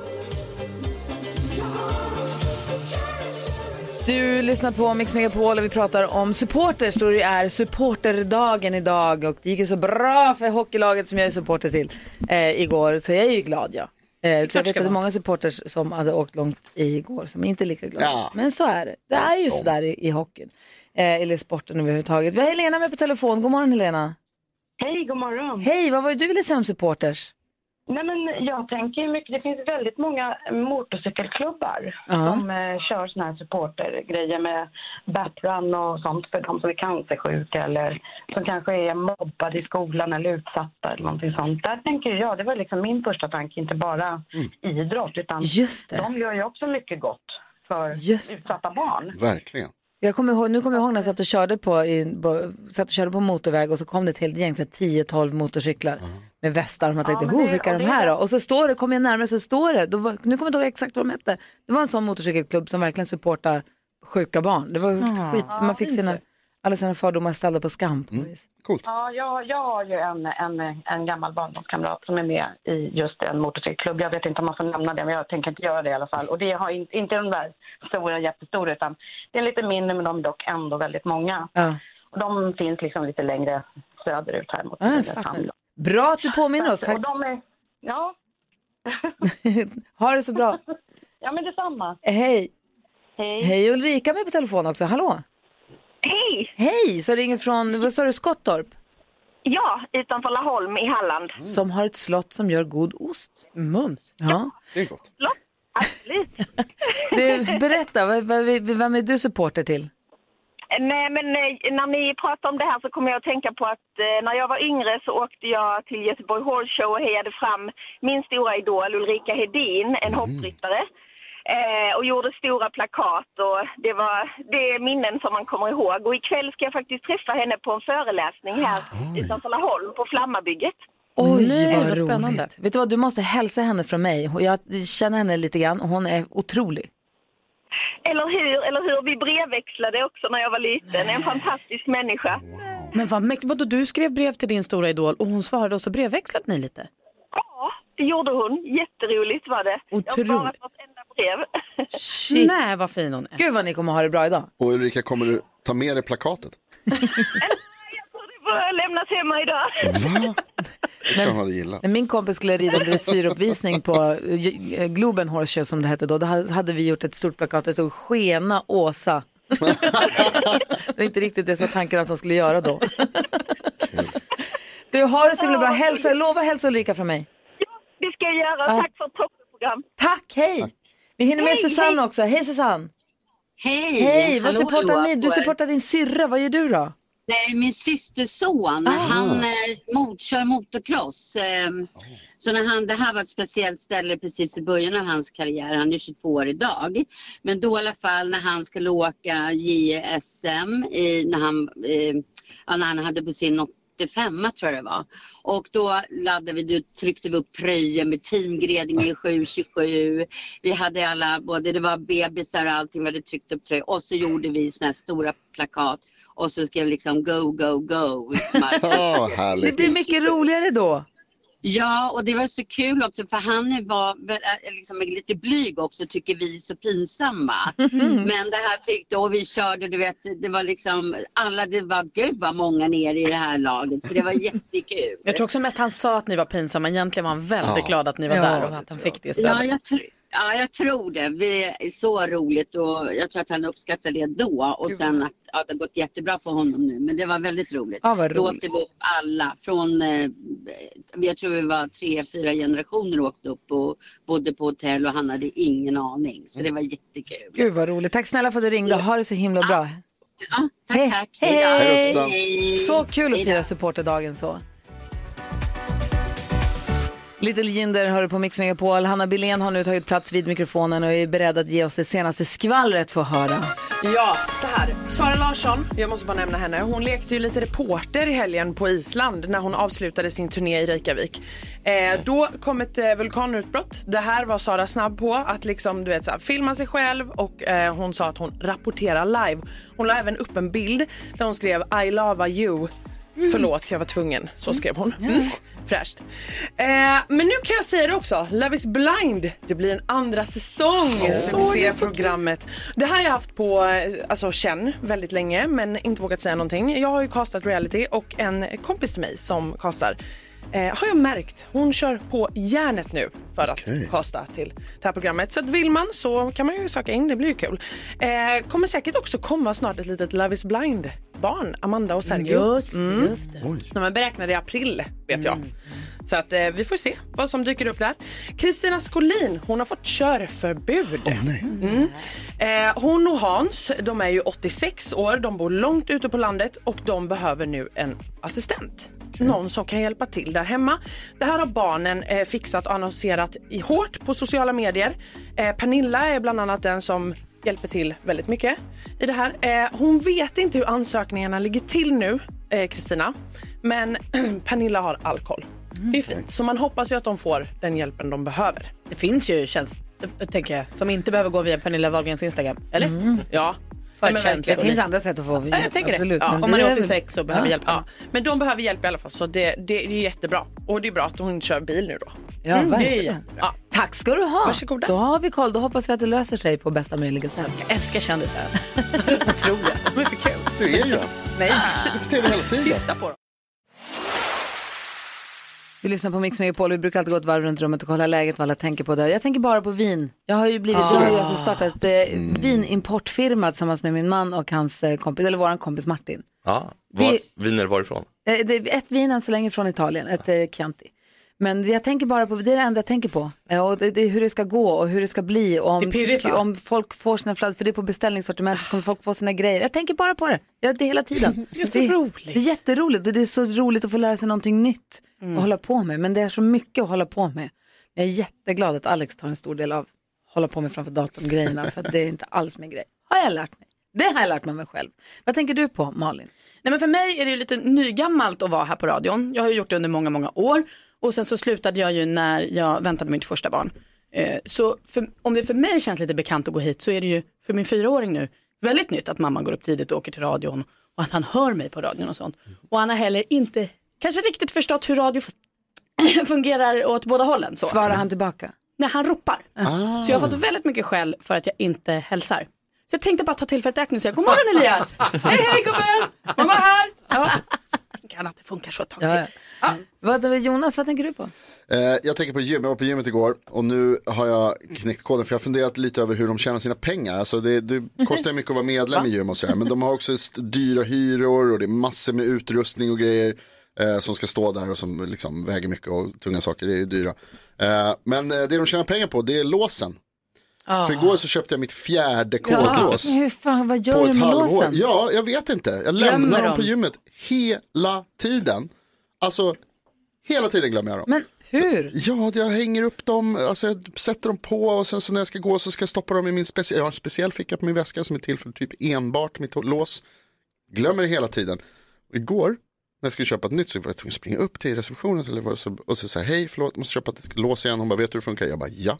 Du lyssnar på Mix Megapol och vi pratar om supporters då det är supporterdagen idag och det gick ju så bra för hockeylaget som jag är supporter till igår så jag är ju glad så jag vet att det är många supporters som hade åkt långt igår som inte är lika glada. Men så är det. Det är ju så där i hockeyn eller sporten överhuvudtaget. Vi har Helena med på telefon. God morgon Helena. Hej, god morgon. Hej, vad var det du ville säga om supporters? Nej, men jag tänker mycket, det finns väldigt många motorcykelklubbar som kör såna här supportergrejer med batrun och sånt för de som är cancersjuka eller som kanske är mobbade i skolan eller utsatta eller någonting sånt. Där tänker jag, det var liksom min första tanke, inte bara idrott utan de gör ju också mycket gott för utsatta barn. Verkligen. Nu kommer jag ihåg när jag satt och körde på motorväg och så kom det ett helt gäng, 10-12 motorcyklar med västar och man tänkte, vilka är de här då? Och så står det, kommer jag närmare så står det, nu kommer jag inte ihåg exakt vad de hette. Det var en sån motorcykelklubb som verkligen supportar sjuka barn. Det var skit, man fick alla sina fördomar ställda på skam på vis. Coolt. Ja, jag har ju en gammal barndomskamrat som är med i just en motorcykelklubb. Jag vet inte om man får nämna det, men jag tänker inte göra det i alla fall. Och det har inte de där jättestora, utan det är lite mindre, men de är dock ändå väldigt många. Och de finns liksom lite längre söderut här mot Bra att du påminner oss. Tack. Och Ja. Ha det så bra. Ja, men detsamma. Hej. Hej. Hej, Ulrika med på telefon också. Hallå. Hej. Hej, så ringer från, vad sa du, Skottorp? Ja, utanför Laholm i Halland. Som har ett slott som gör god ost. Mums. Ja. Det är gott. Slott, absolut. Du, berätta, vem är du supporter till? Nej, men när ni pratar om det här så kommer jag att tänka på att när jag var yngre så åkte jag till Göteborg Horse Show och hejade fram min stora idol Ulrika Hedin, en hoppryttare. Och gjorde stora plakat och det är minnen som man kommer ihåg. Och ikväll ska jag faktiskt träffa henne på en föreläsning här utanför Laholm på Flammabygget. Oj, Nej, vad vad spännande. roligt. Vet du vad, du måste hälsa henne från mig. Jag känner henne lite grann och hon är otrolig. Eller hur? Vi brevväxlade också när jag var liten. En fantastisk människa. Men vad mäktigt, vadå, du skrev brev till din stora idol och hon svarade och så brevväxlade ni lite? Ja, det gjorde hon. Jätteroligt var det. Otroligt. Jag har bara fått enda brev. Shit. Nej, vad fin hon är. Gud vad ni kommer ha det bra idag. Och Ulrika, kommer du ta med dig plakatet? Jag tror det får lämnas hemma idag. Va? Det kan hade gillat. När min kompis skulle rida en dressyruppvisning på Globen Horse Show som det hette då hade vi gjort ett stort plakat där det stod Skena Åsa. Det var inte riktigt det så tanken att de skulle göra då. Du har det så himla bra. Lova hälsa Ulrika från mig. Ja, det ska jag göra. Tack för ett toppenprogram. Tack, hej. Vi hinner med Susanne också. Hej Susanne. Hej. Hej, vad Hallå, supportar ni? hallå. Du supportar din syrra. Vad gör du då? Nej, min systerson, han kör motocross. Så det här var ett speciellt ställe precis i början av hans karriär. Han är 22 år idag. Men då i alla fall när han skulle åka JSM, när han hade på sin 85 tror jag det var. Och då tryckte vi upp tröjor med teamgredning i 727. Vi hade det var bebisar och allting, vi hade tryckt upp tröjor. Och så gjorde vi såna här stora plakat. Och så skrev liksom go, go, go. Det blir mycket roligare då. Ja, och det var så kul också för han var liksom lite blyg också, tycker vi, så pinsamma. Men det här tyckte, och vi körde, du vet, det var liksom gud vad många ner i det här laget, så det var jättekul. Jag tror också mest han sa att ni var pinsamma, egentligen var han väldigt glad att ni var där och att han fick det istället. Ja, jag tror det. Det är så roligt och jag tror att han uppskattar det då. Och sen att det har gått jättebra för honom nu. Men det var väldigt roligt. Ja, vad roligt. Då åkte vi upp alla. Jag tror vi var 3-4 generationer åkte upp och bodde på hotell och han hade ingen aning. Så det var jättekul. Gud vad roligt. Tack snälla för att du ringde. Ha det så himla bra. Ja, tack. Hej. Så kul att fira supporterdagen så. Little Jinder hör på Mix Megapol. Hanna Billén har nu tagit plats vid mikrofonen och är beredd att ge oss det senaste skvallret för att höra. Ja, så här. Sara Larsson, jag måste bara nämna henne. Hon lekte ju lite reporter i helgen på Island när hon avslutade sin turné i Reykjavik. Då kom ett vulkanutbrott. Det här var Sara snabb på att liksom, du vet, så här, filma sig själv och hon sa att hon rapporterar live. Hon la även upp en bild där hon skrev I love you. Förlåt, jag var tvungen. Så skrev hon. Fräscht. Men nu kan jag säga det också. Love is blind. Det blir en andra säsong. Succéprogrammet. Det här har jag haft på känn väldigt länge, men inte vågat säga någonting. Jag har ju castat reality och en kompis till mig som castar har jag märkt. Hon kör på järnet nu för att casta till det här programmet. Så att vill man så kan man ju söka in, det blir ju kul. Kommer säkert också komma snart ett litet Love is blind barn, Amanda och Sergio. Just det. De är beräknade i april, vet jag. Så att vi får se vad som dyker upp där. Kristina Skolin, hon har fått körförbud. Hon och Hans, de är ju 86 år, de bor långt ute på landet och de behöver nu en assistent. Någon som kan hjälpa till där hemma. Det här har barnen fixat och annonserat hårt på sociala medier. Pernilla är bland annat den som hjälper till väldigt mycket i det här. Hon vet inte hur ansökningarna ligger till nu, Kristina. Men Pernilla har all koll. Det är fint. Så man hoppas ju att de får den hjälpen de behöver. Det finns ju tänker jag, som inte behöver gå via Pernilla Wahlgrens Instagram, eller? Ja. Det finns andra sätt att få jag tänker absolut. det. Ja, om man är 86 så behöver hjälp. Ja. Men de behöver hjälp i alla fall, så det är jättebra. Och det är bra att hon kör bil nu då. Ja, verkligen. Ja. Tack ska du ha. Varsågoda. Då har vi koll, då hoppas vi att det löser sig på bästa möjliga sätt. Jag älskar kändisar. Jag tror det. De är för kul. Du är ju. Nej. Du är på tv hela tiden. Titta på dem. Vi lyssnar på Mix Megapol. Vi brukar alltid gå ett varv runt rummet och kolla läget vad alla tänker på. Jag tänker bara på vin. Jag har ju startat vinimportfirma tillsammans med min man och hans kompis, eller våran kompis Martin. Ja, viner varifrån? Det är ett vin än så länge från Italien, ett Chianti. Men jag tänker bara på, det är det enda jag tänker på. Och det är hur det ska gå och hur det ska bli. Och om folk får sina fladdor, för det är på beställningssortiment, så kommer folk få sina grejer. Jag tänker bara på det. Jag gör det hela tiden. Det är så roligt. Det är jätteroligt och det är så roligt att få lära sig någonting nytt och hålla på med. Men det är så mycket att hålla på med. Jag är jätteglad att Alex tar en stor del av hålla på med framför datorn grejerna, för att det är inte alls min grej. Har jag lärt mig. Det har jag lärt mig själv. Vad tänker du på, Malin? Nej, men för mig är det ju lite nygammalt att vara här på radion. Jag har ju gjort det under många, många år. Och sen så slutade jag ju när jag väntade mitt första barn. Så om det för mig känns lite bekant att gå hit, så är det ju för min 4-åring nu väldigt nytt att mamma går upp tidigt och åker till radion. Och att han hör mig på radion och sånt. Och han har heller inte kanske riktigt förstått hur radio fungerar åt båda hållen. Så. Svarar han tillbaka? Nej, han ropar. Så jag har fått väldigt mycket skäll för att jag inte hälsar. Så jag tänkte bara ta tillfället i akt och säga: god morgon Elias! Hej gubben! Mamma här! Ja. Kan att det funkar så ett tag. Ja. Jonas, vad tänker du på? Jag tänker på gym. Jag var på gymmet igår och nu har jag knäckt koden, för jag har funderat lite över hur de tjänar sina pengar. Alltså det kostar mycket att vara medlem i gym och sådär, men de har också dyra hyror och det är massor med utrustning och grejer som ska stå där och som liksom väger mycket och tunga saker, det är dyra. Men det de tjänar pengar på, det är låsen. För igår så köpte jag mitt 4:e kodlås. Hur fan, vad gör du med låsen? Ja, jag vet inte. Jag lämnar dem på gymmet hela tiden. Alltså, hela tiden glömmer jag dem. Men hur? Ja, jag hänger upp dem, alltså jag sätter dem på och sen så när jag ska gå så ska jag stoppa dem i min jag har en speciell ficka på min väska som är till för typ enbart mitt lås. Glömmer det hela tiden. Och igår, när jag skulle köpa ett nytt, så var jag tvungen att springa upp till receptionen och så säga: hej, förlåt, måste köpa ett lås igen. Hon bara: vet du hur det funkar? Jag bara: ja.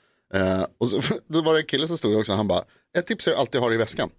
Och så, då var det en kille som stod också, han bara: ett tips är att alltid ha det i väskan.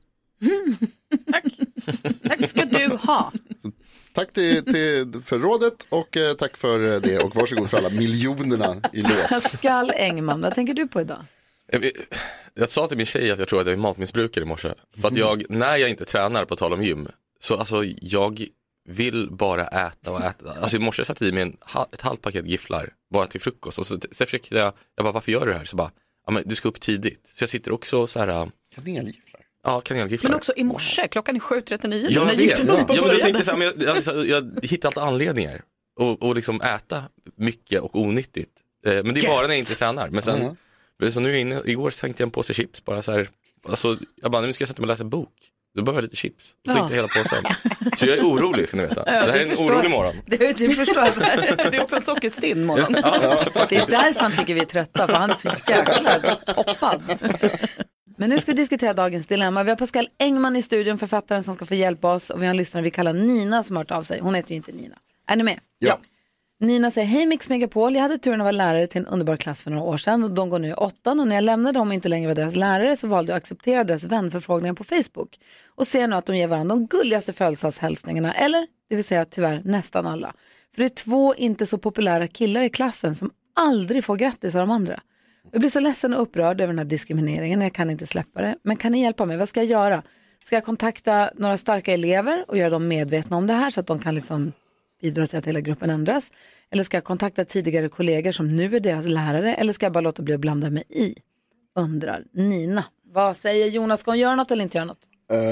Tack ska du ha. Så, tack för rådet och tack för det, och varsågod för alla miljonerna i lås. Pascal Engman, vad tänker du på idag? Jag sa till min tjej att jag tror att jag är matmissbrukare i morse. För att när jag inte tränar, på tal om gym, så alltså jag vill bara äta och äta. Alltså i morse satt i mig ett halvt paket gifflar bara till frukost. Och så försökte jag bara: varför gör du det här? Så bara: ja, men du ska upp tidigt. Så jag sitter också så här... Kanelgifflar? Ja, kanelgifflar. Men också i morse, klockan är 7:39. Jag vet. Ja, men då tänkte jag, jag hittar alltid anledningar och liksom äta mycket och onyttigt. Men det är bara när jag inte tränar. Men sen, så nu igår tänkte jag en påse chips bara så här. Alltså, jag bara: nu ska jag sätta mig och läsa en bok. Då behöver jag lite chips. Och så inte hela påsen. Så jag är orolig, ska ni veta. Det här är en orolig morgon. Du förstår. Det är också en sockerstinn morgon. Det är därför han tycker vi är trötta. För han är så jäkla toppad. Men nu ska vi diskutera dagens dilemma. Vi har Pascal Engman i studion, författaren som ska få hjälpa oss. Och vi har en lyssnare vi kallar Nina som har hört av sig. Hon heter ju inte Nina. Är ni med? Ja. Nina säger: hej Mix Megapol, jag hade turen att vara lärare till en underbar klass för några år sedan. Och de går nu i 8:an, och när jag lämnade dem och inte längre var deras lärare, så valde jag att acceptera deras vänförfrågningar på Facebook. Och ser nu att de ger varandra de gulligaste födelsedagshälsningarna. Eller, det vill säga tyvärr nästan alla. För det är 2 inte så populära killar i klassen som aldrig får grattis av de andra. Jag blir så ledsen och upprörd över den här diskrimineringen. Jag kan inte släppa det. Men kan ni hjälpa mig? Vad ska jag göra? Ska jag kontakta några starka elever och göra dem medvetna om det här, så att de kan liksom bidra till att hela gruppen ändras? Eller ska jag kontakta tidigare kollegor som nu är deras lärare? Eller ska jag bara låta bli att blanda mig i? Undrar Nina. Vad säger Jonas? Ska hon göra något eller inte göra något?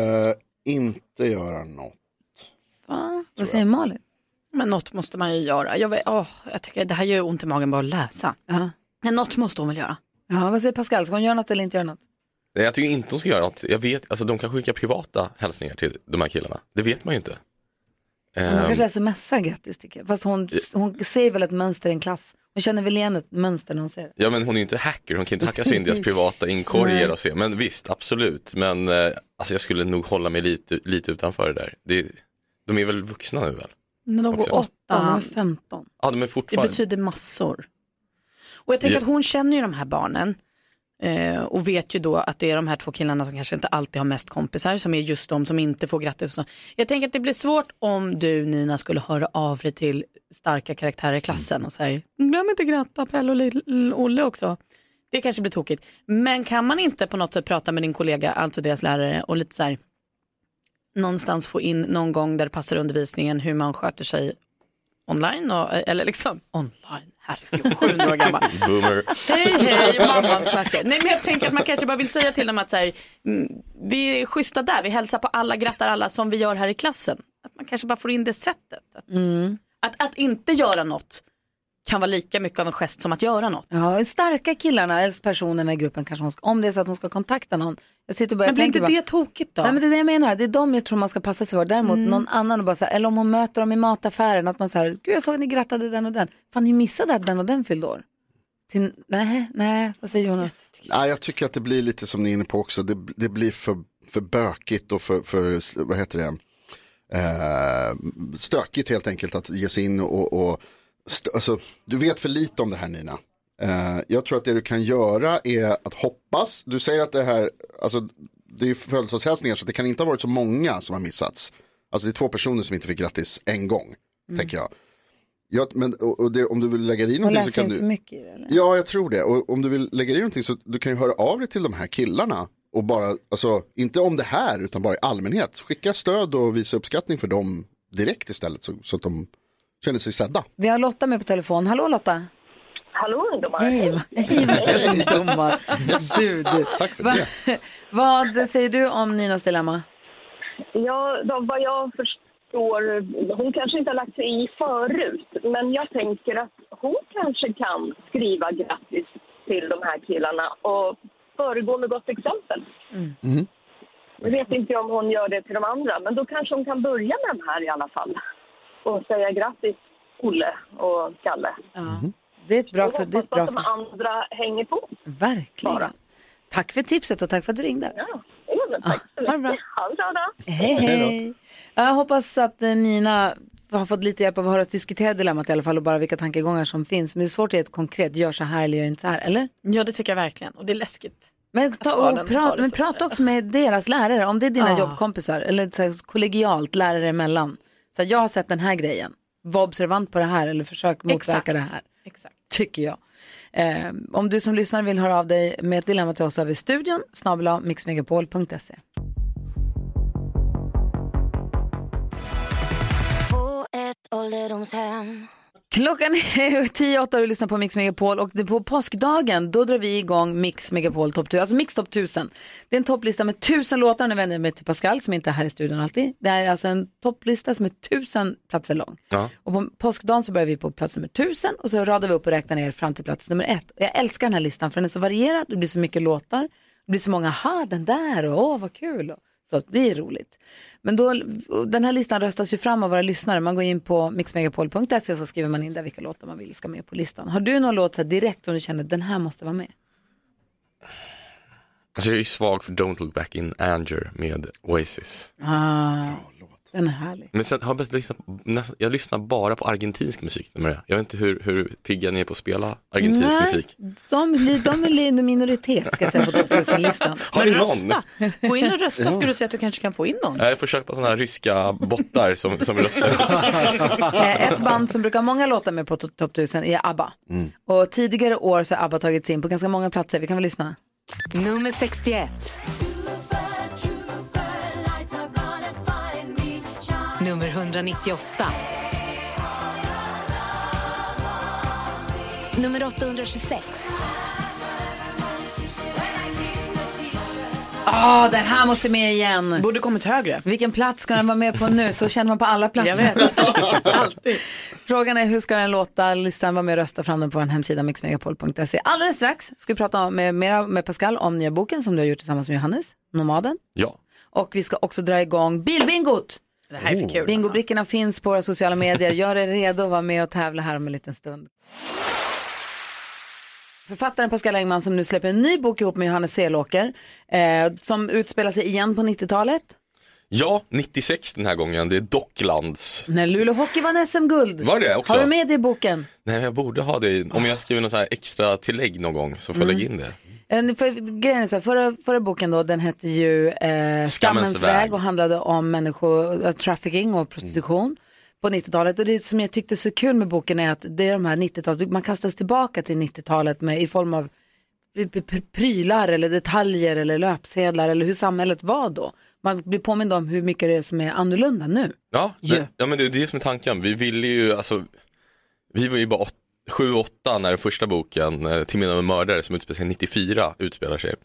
Inte göra något. Va? Vad säger Malin? Men något måste man ju göra. Jag tycker det här gör ont i magen bara att läsa. Men något måste hon väl göra. Ja, vad säger Pascal? Ska hon göra något eller inte göra något? Jag tycker inte hon ska göra något. Jag vet, alltså de kan skicka privata hälsningar till de här killarna. Det vet man ju inte. Hon kanske smsar grattis, tycker jag. Fast hon ser väl ett mönster i en klass. Hon känner väl igen ett mönster när hon ser det. Ja, men hon är ju inte hacker. Hon kan inte hacka sig in deras privata inkorgar och se. Men visst, absolut. Men alltså jag skulle nog hålla mig lite utanför det där. De är väl vuxna nu väl? När de går 8, de är 15. Ja, de är fortfarande... Det betyder massor. Och jag tänker att hon känner ju de här barnen. Och vet ju då att det är de här 2 killarna som kanske inte alltid har mest kompisar, som är just de som inte får grattis. Jag tänker att det blir svårt om du, Nina, skulle höra av dig till starka karaktärer i klassen och säga: glöm inte gratta Pelle och Olle också. Det kanske blir tokigt. Men kan man inte på något sätt prata med din kollega, alltså deras lärare, och lite så här, någonstans få in någon gång där det passar undervisningen hur man sköter sig online eller liksom online, herregud, 700 år gammal. Boomer. Hej, mamman snackar. Nej, men jag tänker att man kanske bara vill säga till dem att så här, vi är schyssta där, vi hälsar på alla, grattar alla som vi gör här i klassen. Att man kanske bara får in det sättet. Att inte göra något kan vara lika mycket av en gest som att göra något. Ja, starka killarna, eller personerna i gruppen kanske, om det är så att de ska kontakta någon. Jag sitter och börjar men blir tänka inte det tokigt då? Nej, men det är det jag menar. Det är de jag tror man ska passa sig för. Däremot någon annan och bara så här, eller om hon möter dem i mataffären, att man säger, gud jag såg att ni grattade den och den. Fan, ni missade att den och den fyllde år. Nej, vad säger Jonas? Nej, jag tycker att det blir lite som ni är inne på också. Det blir för bökigt och för vad heter det? Stökigt helt enkelt att ge sig in och alltså, du vet för lite om det här, Nina. Jag tror att det du kan göra är att hoppas. Du säger att det här, alltså det är ju födelsedagshälsningar så det kan inte ha varit så många som har missats. Alltså det är 2 personer som inte fick grattis en gång, tänker jag. Men om du vill lägga i någonting så kan du... för mycket i det, eller? Ja, jag tror det. Och om du vill lägga i någonting så du kan ju höra av dig till de här killarna. Och bara, alltså inte om det här utan bara i allmänhet. Skicka stöd och visa uppskattning för dem direkt istället så att de känner sig sedda. Vi har Lotta med på telefon. Hallå Lotta. Hallå ungdomar. Hej ungdomar. Yes. Du. Tack för det. Vad säger du om Ninas dilemma? Ja, vad jag förstår, hon kanske inte har lagt sig i förut, men jag tänker att hon kanske kan skriva grattis till de här killarna och föregå med gott exempel. Jag vet inte om hon gör det till de andra, men då kanske hon kan börja med de här i alla fall och säga grattis Olle och Kalle. Det är ett bra för att de andra hänger på. Verkligen. Bara. Tack för tipset och tack för att du ringde. Ja, tack så mycket. Ha en bra dag. Hej. Jag hoppas att Nina har fått lite hjälp av att höra oss diskutera dilemmat i alla fall och bara vilka tankegångar som finns. Men det är svårt att konkret gör så här eller gör inte så här, eller? Ja, det tycker jag verkligen. Och det är läskigt. Men prata också med deras lärare. Om det är dina jobbkompisar eller så här, kollegialt lärare emellan. Så här, jag har sett den här grejen. Var observant på det här eller försök motverka det här. Exakt. Tycker jag. Om du som lyssnar vill höra av dig med ett dilemma till oss över studion @mixmegapol.se. På ett ålderdomshem. Klockan är 10:08 och du lyssnar på Mix Megapol och det på påskdagen då drar vi igång Mix Megapol Top 1000, alltså Mix Top 1000. Det är en topplista med 1000 låtar. Nu vänder jag mig till Pascal som inte är här i studion alltid. Det är alltså en topplista som är 1000 platser lång. Ja. Och på påskdagen så börjar vi på plats nummer 1000 och så radar vi upp och räknar ner fram till plats nummer 1. Och jag älskar den här listan för den är så varierad, det blir så mycket låtar, det blir så många, den där och vad kul. Så det är roligt. Men då, den här listan röstas ju fram av våra lyssnare. Man går in på mixmegapol.se och så skriver man in där vilka låtar man vill ska med på listan. Har du någon låt så direkt som du känner den här måste vara med? Alltså jag är svag för Don't Look Back in Anger med Oasis. Den är härlig. Men sen har jag lyssnar bara på argentinsk musik. Jag vet inte hur pigga ni är på att spela argentinsk musik. De är en minoritet ska jag säga på Top 1000-listan. Har ni någon? Gå in och rösta, skulle du säga att du kanske kan få in någon? Jag får köpa sådana här ryska bottar som röstar. Ett band som brukar ha många låtar med på Top 1000 är ABBA. Och tidigare år så har ABBA tagits in på ganska många platser. Vi kan väl lyssna. Nummer 61. Nummer 198. Nummer 826. Den här måste med igen. Borde kommit högre. Vilken plats ska den vara med på nu? Så känner man på alla platser. Jag vet. Alltid. Frågan är hur ska den låta? Listan var med och rösta fram den på en hemsida mixmegapol.se. Alldeles strax ska vi prata med Pascal om nya boken som du har gjort tillsammans med Johannes, Nomaden. Ja. Och vi ska också dra igång bilbingot. Det här är för kul. Bingobrickorna finns på våra sociala medier. Gör er redo att vara med och tävla här om en liten stund. Författaren Pascal Engman som nu släpper en ny bok ihop med Johannes Selåker som utspelar sig igen på 90-talet. Ja, 96 den här gången. Det är Docklands. När Luleå Hockey vann SM-guld. Var det också? Har du med det i boken? Nej, jag borde ha det. Om jag skriver något så här extra tillägg någon gång så får jag lägga in det. Grejen är så här, förra boken då, den hette ju Skammens väg och handlade om trafficking och prostitution på 90-talet. Och det som jag tyckte så kul med boken är att det är de här 90-talet, man kastas tillbaka till 90-talet i form av prylar eller detaljer eller löpsedlar eller hur samhället var då. man blir påmind om hur mycket det är som är annorlunda nu. Ja, men det är det som är tanken. Vi ville ju, alltså, vi var ju bara 7-8 när den första boken, Timmen av en mördare som utspelar sig 94, utspelar sig.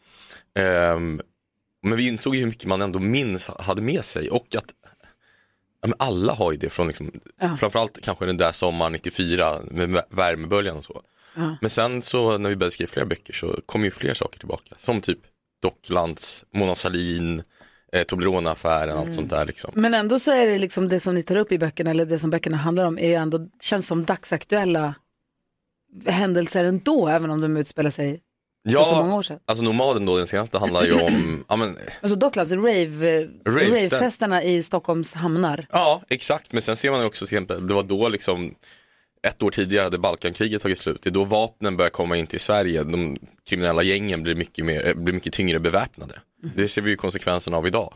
Men vi insåg ju hur mycket man ändå hade med sig, och att alla har ju det från liksom, framförallt kanske den där sommaren 94 med värmeböljan och så. Men sen så när vi började skriva fler böcker så kom ju fler saker tillbaka, som typ Docklands, Mona Sahlin, Toblerone-affären, allt sånt där liksom. Men ändå så är det liksom det som ni tar upp i böckerna, eller det som böckerna handlar om, är ju ändå, känns som dagsaktuella händelser ändå, även om de utspelar sig för så många år sedan. Alltså Nomaden då, den senaste, handlar ju om alltså Docklands, rave-festerna i Stockholms hamnar. Ja, exakt, men sen ser man ju också till exempel, det var då liksom 1 år tidigare hade Balkankriget tagit slut. Det är då vapnen börjar komma in till Sverige. De kriminella gängen blir mycket tyngre beväpnade. Det ser vi ju konsekvenserna av idag.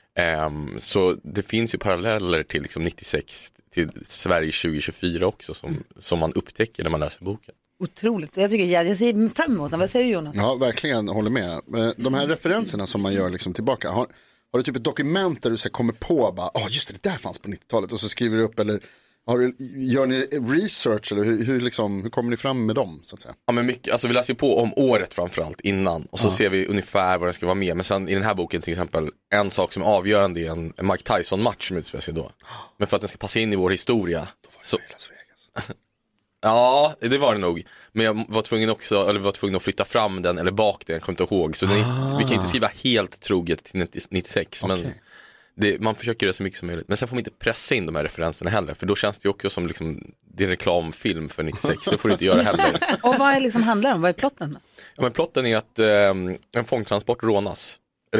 Så det finns ju paralleller till liksom 96 till Sverige 2024 också som man upptäcker när man läser boken. Otroligt. Jag ser fram emot den. Vad säger du, Jonas? Ja, verkligen, håller med. De här referenserna som man gör liksom tillbaka. Har du typ ett dokument där du så kommer på bara, just det där fanns på 90-talet, och så skriver du upp, eller gör ni research, eller hur kommer ni fram med dem, så att säga? Ja, men mycket, alltså vi läser ju på om året framförallt innan, och så ser vi ungefär vad den ska vara med. Men sen i den här boken till exempel, en sak som är avgörande är en Mike Tyson-match som utspelar sig då. Men för att den ska passa in i vår historia. Då var det Las Vegas. Ja, det var det nog. Men jag var tvungen att flytta fram den eller bak den, jag kommer inte ihåg. Så vi kan inte skriva helt troget till 96, men man försöker göra så mycket som möjligt. Men sen får man inte pressa in de här referenserna heller, för då känns det ju också som liksom, det är en reklamfilm för 96. Det får du inte göra heller. Och vad liksom handlar om? Vad är plotten då? Ja, men plotten är att en fångtransport rånas.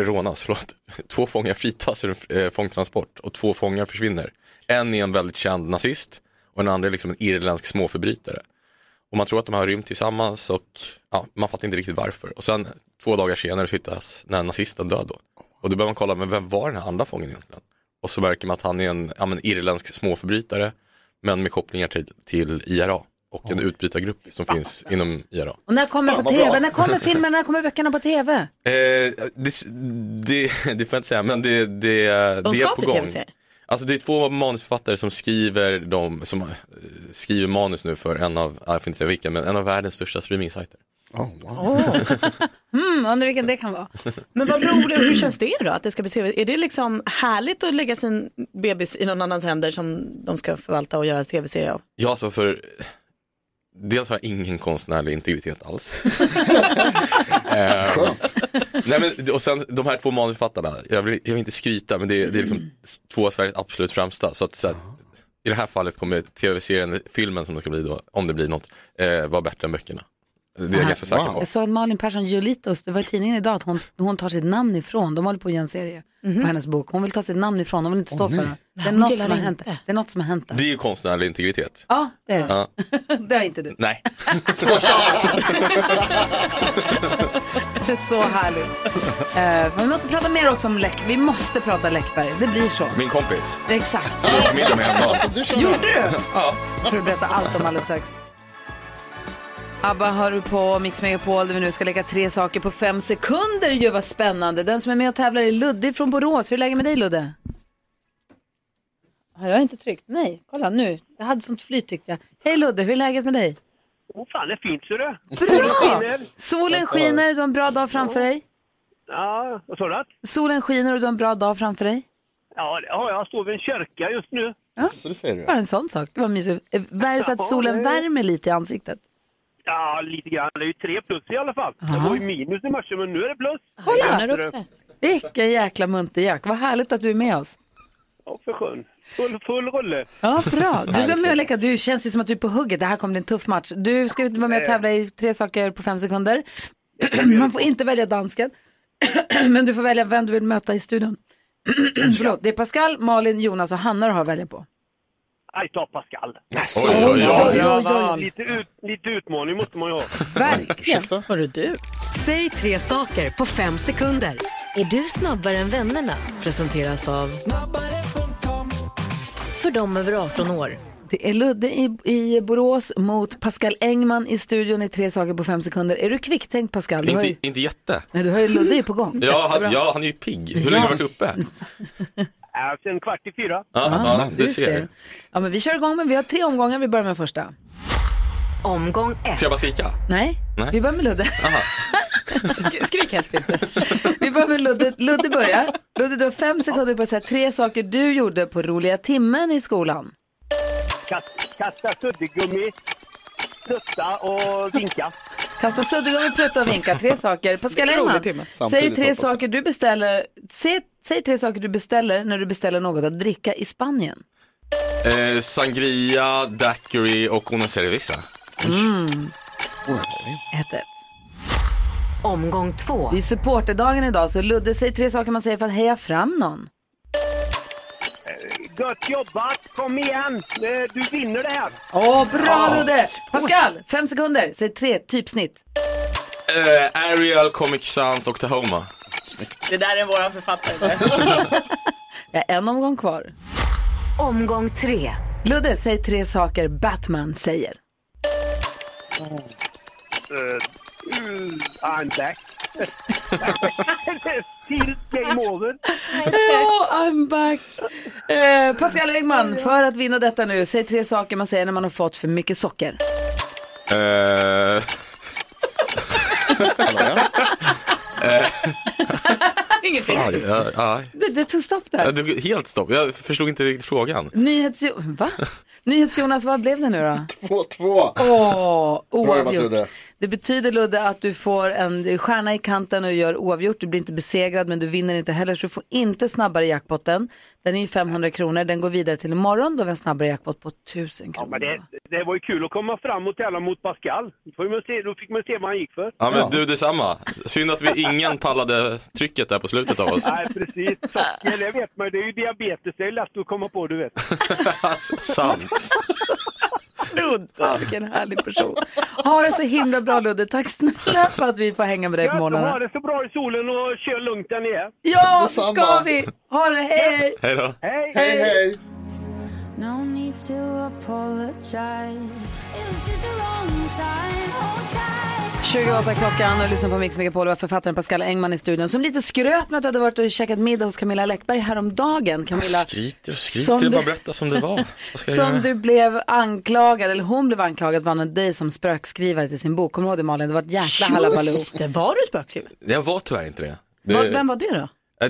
2 fångar fritas ur en fångtransport, och 2 fångar försvinner. En är en väldigt känd nazist, och en andra är liksom en irländsk småförbrytare. Och man tror att de har rymt tillsammans, och man fattar inte riktigt varför. Och sen 2 dagar senare hittas när nazisten död då. Och då börjar man kolla, men vem var den här andra fången egentligen? Och så märker man att han är en irländsk småförbrytare, men med kopplingar till IRA. Och en utbrytargrupp som finns inom IRA. Och när kommer på tv? När kommer filmen? När kommer böckerna på tv? Det får jag inte säga, men det är på gång. Alltså det är 2 manusförfattare som skriver manus nu för en av, jag får inte säga vilken, men en av världens största streamingsajter. Undrar vilken det kan vara. Men vad beror det, hur känns det då att det ska bli tv? Är det liksom härligt att lägga sin bebis i någon annans händer som de ska förvalta och göra tv-serie av? Ja, så för dels har jag ingen konstnärlig integritet alls. Nej, men, och sen de här 2 manusförfattarna, jag vill inte skryta, men det är liksom 2 av Sveriges absolut främsta. Så att i det här fallet kommer tv-serien, filmen som det ska bli då, om det blir något, vara bättre än böckerna. Det är jag ganska säker på. Jag såg att Malin Persson Julitos, det var i tidningen idag, att hon tar sitt namn ifrån. De håller på att göra en serie på hennes bok. Hon vill ta sitt namn ifrån, hon vill inte stå för det. Det är något som har hänt. Det är något som har hänt. Det är ju konstnärlig integritet. Ja, det är det. Det är inte du. Nej. Så härligt. Vi måste prata mer också om Vi måste prata Läckberg. Det blir så. Min kompis. Exakt. Så jag middag med henne. Gjorde du? Ja. För att berätta allt om alldeles strax. Abba hör du på Mix Megapol, där vi nu ska lägga 3 saker på 5 sekunder. Ju vad spännande. Den som är med och tävlar är Ludde från Borås. Hur är läget med dig, Ludde? Har jag inte tryckt? Nej, kolla nu. Jag hade sånt flyt tyckte jag. Hej Ludde, hur är läget med dig? Fan, det är fint så det. Bra! Solen skiner, du har en bra dag framför dig. Ja, vad sa du? Solen skiner och du har en bra dag framför dig. Ja, jag står vid en kyrka just nu. Ja, så det säger du. Bara en sån sak. Vad mysigt. Så att solen värmer lite i ansiktet. Ja, lite grann. Det är ju 3 plus i alla fall. Det var ju minus i morse, men nu är det plus. Kolla! Vilken jäkla munterjack. Vad härligt att du är med oss. Ja, för skön. Full rulle. Ja, bra. Du ska med och leka. Du känns ju som att du är på hugget. Det här kommer bli en tuff match. Du ska vara med och tävla i 3 saker på 5 sekunder. Man får inte välja dansken. Men du får välja vem du vill möta i studion. Förlåt, det är Pascal, Malin, Jonas och Hanna du har att välja på. Nej, ta Pascal. Lite utmaning måste man ju ha. Verkligen. Hörru du. Säg 3 saker på 5 sekunder. Är du snabbare än vännerna? Presenteras av För dem över 18 år. Det är Ludde i Borås mot Pascal Engman i studion i 3 saker på 5 sekunder. Är du kvicktänkt, Pascal? Inte jätte. Nej, du har ju Ludde på gång. Ja, han är ju pigg. Hur länge har du varit uppe? Sen 3:15. Ja, du ser. Ja, men vi kör igång, men vi har 3 omgångar. Vi börjar med första. Omgång 1. Ska jag bara skrika? Nej, vi börjar med Ludde. Skrik helst inte. Vi börjar med Ludde. Ludde börjar. Ludde, du har 5 sekunder på att säga 3 saker du gjorde på roliga timmen i skolan. Kasta suddgummi, plutta och vinka. Kasta suddgummi, plutta och vinka. 3 saker. Pascal Engman, säg 3 saker du beställer. Säg 3 saker du beställer när du beställer något att dricka i Spanien. Sangria, daiquiri och una cerveza. 1-1. Omgång 2. Det är supporterdagen idag, så Ludde, säg 3 saker man säger för att heja fram någon. Gött jobbat, kom igen, du vinner det här. Bra Ludde. Pascal, 5 sekunder, säg 3 typsnitt. Ariel, Comic Sans och Tahoma. Det där är våra författare. Jag har en omgång kvar. Omgång 3. Ludde, säg 3 saker Batman säger. I'm back. Till game over. I'm back. Pascal Engman, för att vinna detta nu, säg 3 saker man säger när man har fått för mycket socker. Ingenting. Det tog stopp där. Helt stopp. Jag förstod inte riktigt frågan. NyhetsJonas, vad blev det nu då? 2-2. Oavgjort. Det betyder, Ludde, att du får en stjärna i kanten och gör oavgjort. Du blir inte besegrad, men du vinner inte heller, så du får inte snabbare jackpotten. Den är ju 500 kronor. Den går vidare till imorgon då vi har en snabbare jackpot på 1000 kronor. Ja, men det var ju kul att komma fram och tävla mot Pascal. Då fick man se vad han gick för. Ja, men du, detsamma. Synd att vi ingen pallade trycket där på slutet av oss. Nej, precis. Socker, det vet man. Det är ju diabetes. Det är lätt att komma på, du vet. Sant. Ludde, vilken härlig person. Ha det så himla bra, Ludde. Tack snälla för att vi får hänga med dig på morgonen. Ha det så bra i solen och kör lugnt där ni är. Ja, så ska vi. Ha det, hej. Hej då. Hej. No need to apologize. It was just a long time. Hold tight. 28 klockan och lyssnar på Mix Megapol. Var författaren Pascal Engman i studion som lite skröt med att du hade varit och käkat middag hos Camilla Läckberg häromdagen. Camilla, skryter, bara berätta som det var. Som du blev anklagad, eller hon blev anklagad, vann dig som spökskrivare till sin bok. Kommer du ihåg det, Malin? Det var ett jäkla halabaloo. Det var du spökskrivare? Jag var tyvärr inte det. Vem var det då?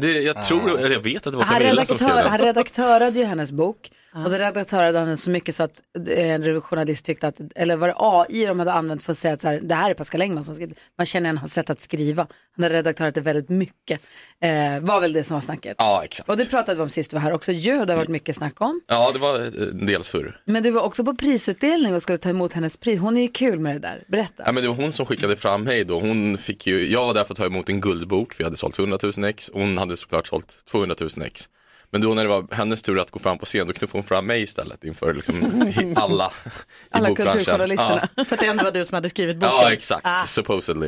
Jag vet att det var Camilla som skrev det. Han redaktörade ju hennes bok. Och så redaktörade han så mycket så att en journalist tyckte att, eller var det AI de hade använt för att säga att så här, det här är Pascal Engman som skriver. Man känner igen hans sätt att skriva. Han hade redaktörat det väldigt mycket. Var väl det som var snacket. Ja, exakt. Och det pratade vi om sist vi var här också. Det har varit mycket snack om. Ja, det var en del surr. Men du var också på prisutdelning och skulle ta emot hennes pris. Hon är ju kul med det där. Berätta. Ja, men det var hon som skickade fram mig då. Jag var där för att ta emot en guldbok. Vi hade sålt 100 000 ex. Hon hade såklart sålt 200 000 ex. Men då när det var hennes tur att gå fram på scen, då knuffade hon fram mig istället inför liksom alla i kulturjournalisterna. Ja. För att det ändå var du som hade skrivit boken. Ja, exakt. Supposedly.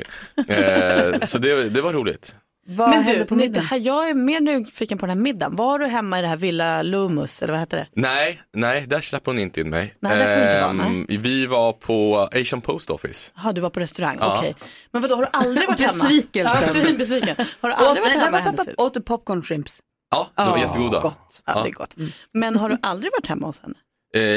Så det var roligt. Men du, jag är mer nyfiken på den här middagen. Var du hemma i det här Villa Lumus, eller vad heter det? Nej, där släppte hon inte in mig. Nej, där får du inte vara, nej. Vi var på Asian Post Office. Ja, du var på restaurang, Ja. okej. Men vadå, har du aldrig varit hemma? Besviken. Har du aldrig varit hemma i hennes hus? Åt du popcorn shrimps? Ja, det var jättegoda. Gott. Ja, det är gott. Men har du aldrig varit hemma hos henne?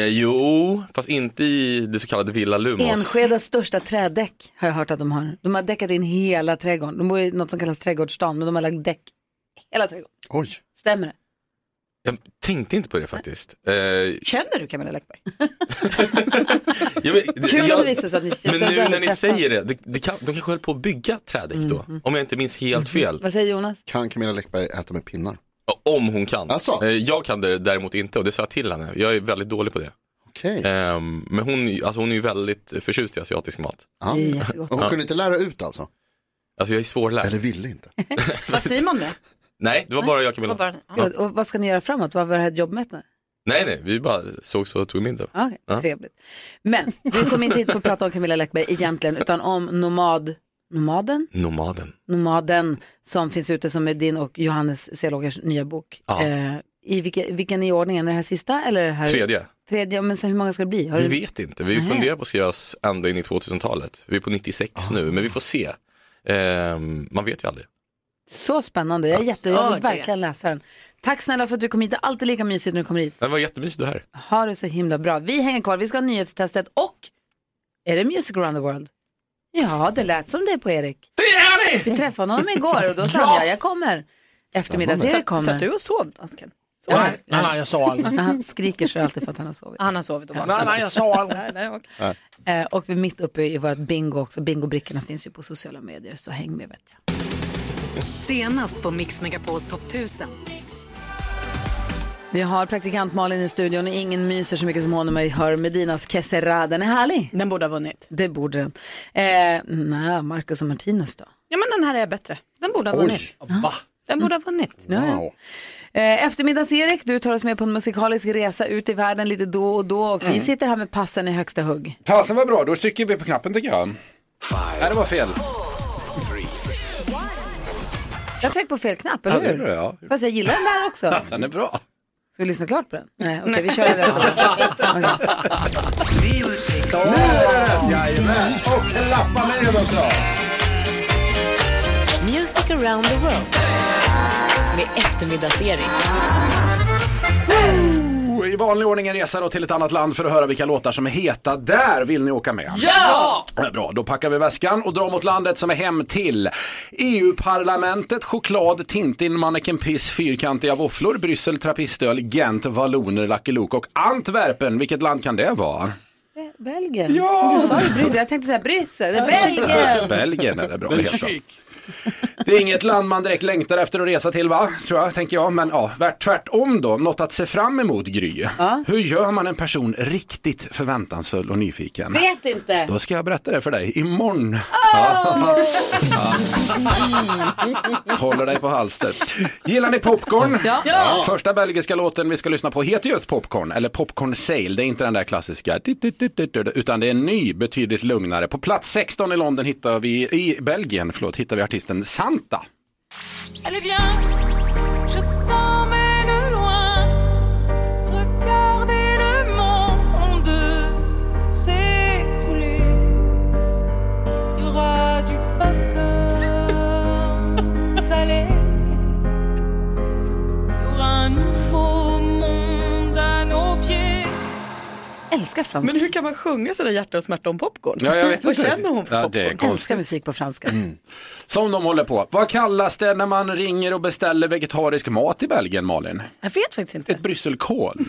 Jo, fast inte i det så kallade Villa Lumos. Enskedas största trädäck har jag hört att de har. De har däckat in hela trädgården. De bor i något som kallas trädgårdsstaden, men de har lagt däck hela trädgården. Oj. Stämmer det? Jag tänkte inte på det faktiskt. Känner du Camilla Läckberg? Kul om det visar sig att ni men nu när ni säger det, de kanske höll på att bygga trädäck då. Om jag inte minns helt fel. Vad säger Jonas? Kan Camilla Läckberg äta med pinnar? Om hon kan. Alltså. Jag kan det däremot inte, och det sa jag till henne. Jag är väldigt dålig på det. Okej. Men hon är ju väldigt förtjust i asiatisk mat. Ja. Hon kunde inte lära ut alltså? Alltså jag är svårlärd. Eller ville inte. Var Simon med? Nej, det var bara jag och Camilla. Och vad ska ni göra framåt? Vad var det här jobbmötet? Nej, vi bara såg så och tog middag. Okej, trevligt. Men vi kommer inte hit för att prata om Camilla Läckberg egentligen, utan om Nomaden som finns ute, som är din och Johannes Selågers nya bok. I vilken i ordningen? Är det här sista eller är det här? tredje, men sen hur många ska det bli? Vi vet inte, vi funderar på att skriva oss ända in i 2000-talet. Vi är på 96 nu, men vi får se. Man vet ju aldrig. Så spännande, jag vill verkligen läsa den. Tack snälla för att du kom hit, det är alltid lika mysigt när du kommer hit. Det var jättemysigt du här. Ha det så himla bra. Vi hänger kvar, vi ska ha nyhetstestet och är det Music Around the World? Ja, det lät som det på Erik. Det är det! Vi träffade honom igår och då sa jag kommer. Eftermiddags-Erik kommer. Så att du har sovit, Asken? Nej, jag sa aldrig. Han skriker så alltid för att han har sovit. Han har sovit och vaknat. Nej, jag sa aldrig. Och vi är mitt uppe i vårt bingo också. Bingobrickorna finns ju på sociala medier, så häng med, vet jag. Senast på Mix Megapol Top 1000. Vi har praktikant Malin i studion och ingen myser så mycket som hon och mig hör Medinas Kessera. Den är härlig. Den borde ha vunnit. Det borde den. Nej, Marcus och Martinus då? Ja, men den här är bättre. Den borde ha vunnit. Va? Den borde ha vunnit. Wow. Eftermiddags-Erik, du tar oss med på en musikalisk resa ut i världen lite då och då. Och vi sitter här med passen i högsta hugg. Passen var bra, då trycker vi på knappen tycker jag. Nej, det var fel. Jag trycker på fel knapp, eller hur? Ja, det är bra, ja. Fast jag gillar den där också. Den är bra. Ska vi lyssna klart på den? Nej, okej, vi kör den rätt. Jajamän, och lappa med också. Music around the world med eftermiddags-Erik. I vanlig ordning en resa då till ett annat land för att höra vilka låtar som är heta där. Vill ni åka med? Ja! Bra, då packar vi väskan och drar mot landet som är hem till EU-parlamentet, choklad, Tintin, Manneken Piss, fyrkantiga våfflor, Bryssel, trappistöl, Gent, Valloner, Lucky Luke och Antwerpen. Vilket land kan det vara? Belgien. Ja! Du sa ju Bryssel, jag tänkte säga Bryssel. Det är Belgien. Belgien är det bra. Det är inget land man direkt längtar efter att resa till, va? Tror jag, tänker jag. Men ja, tvärtom då. Något att se fram emot, Gry. Ja. Hur gör man en person riktigt förväntansfull och nyfiken? Vet inte. Då ska jag berätta det för dig imorgon. Håller dig på halster. Gillar ni popcorn? Ja. Första belgiska låten vi ska lyssna på heter just Popcorn. Eller Popcorn Sale. Det är inte den där klassiska. Utan det är en ny, betydligt lugnare. På plats 16 i London hittar vi, i Belgien, hittar vi artisten Santa. Allez viens, je t'emmène loin. Regardez le monde s'écrouler. Il y aura du popcorn salé. Il y aura un nouveau monde à nos pieds. Älskar franska. Men hur kan man sjunga sådär hjärta och smärta om popcorn? Ja, jag vet Vad inte. känner hon för popcorn? Det är konstigt. Älskar musik på franska. Som de håller på. Vad kallas det när man ringer och beställer vegetarisk mat i Belgien, Malin? Jag vet faktiskt inte. Ett brysselkål.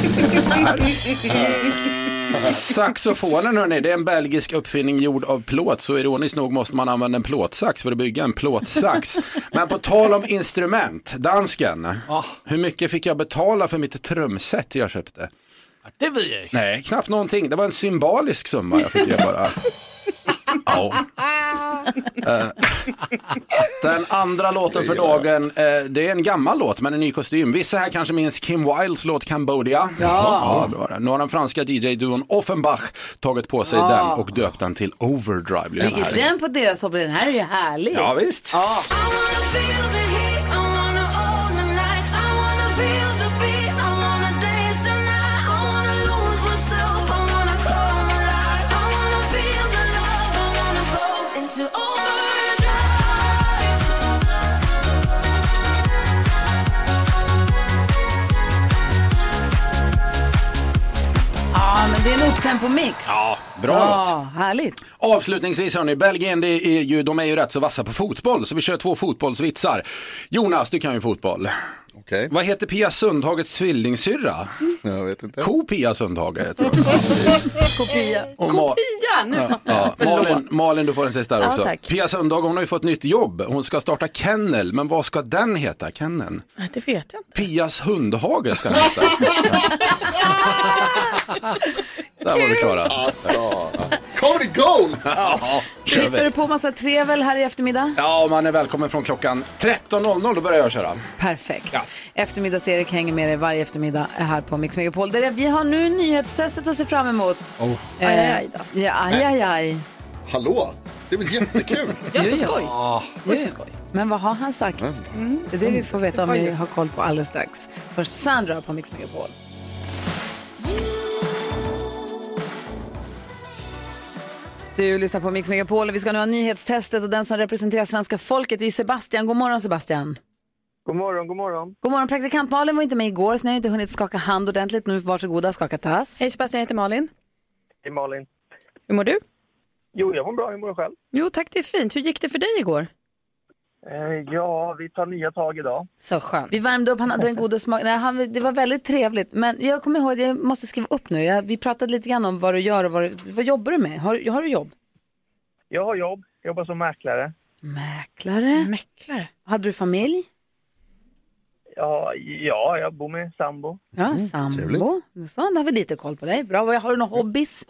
Saxofonen, hörni, det är en belgisk uppfinning gjord av plåt. Så ironiskt nog måste man använda en plåtsax för att bygga en plåtsax. Men på tal om instrument, dansken. Hur mycket fick jag betala för mitt trumset jag köpte? Det vet jag inte. Nej, knappt någonting. Det var en symbolisk summa jag fick bara. Ja. Den andra låten för dagen, det är en gammal låt men en ny kostym. Vissa här kanske minns Kim Wildes låt Cambodia. Ja, det var det. Nu har den franska DJ-duon Offenbach tagit på sig den och döpt den till Overdrive. Ligger den på deras topp? Den här är ju härlig. Ja, visst. Ja. Men det är en upptempo-mix. Ja, bra låt. Härligt. Avslutningsvis hörni, Belgien de är ju rätt så vassa på fotboll. Så vi kör 2 fotbollsvitsar. Jonas, du kan ju fotboll. Okay. Vad heter Pia Sundhagets tvillingsyrra? Jag vet inte. Pia Sundhage heter Kopia. Kopia! Nu fattar jag. Malin, du får en sista där också. Tack. Pia Sundhage, hon har ju fått nytt jobb. Hon ska starta kennel, men vad ska den heta, kenneln? Det vet jag inte. Pias hundhage ska den heta. Där var vi klara. Alltså, comedy gold! Hittar du på massa trevel här i eftermiddag? Ja, man är välkommen från klockan 13.00, då börjar jag köra. Perfekt. Ja. Eftermiddags-Erik hänger med dig varje eftermiddag här på Mix Megapol. Vi har nu nyhetstestet att se fram emot. Aj då. Aj. Hallå, det är väl jättekul. Jag är så skoj. Jag är så skoj. Men vad har han sagt? Det är det vi får veta om vi har koll på alldeles strax. Först Sandra på Mix Megapol. Du lyssnar på Mix Megapol och vi ska nu ha nyhetstestet och den som representerar svenska folket är Sebastian. God morgon Sebastian. God morgon, god morgon. God morgon, praktikant Malin var inte med igår så ni har inte hunnit skaka hand ordentligt. Nu varsågoda, skaka tass. Hej Sebastian, jag heter Malin. Hej Malin. Hur mår du? Jo, jag mår bra, jag mår själv. Jo tack, det är fint. Hur gick det för dig igår? Ja, vi tar nya tag idag. Så skönt. Vi värmde upp, han hade en god smak. Nej, det var väldigt trevligt. Men jag kommer ihåg, jag måste skriva upp nu. Vi pratade lite grann om vad du gör och vad jobbar du med? Har du jobb? Jag har jobb, jag jobbar som mäklare. Mäklare? Hade du familj? Ja, jag bor med sambo. Ja, sambo. Så, då har vi lite koll på dig. Bra, har du några hobbys?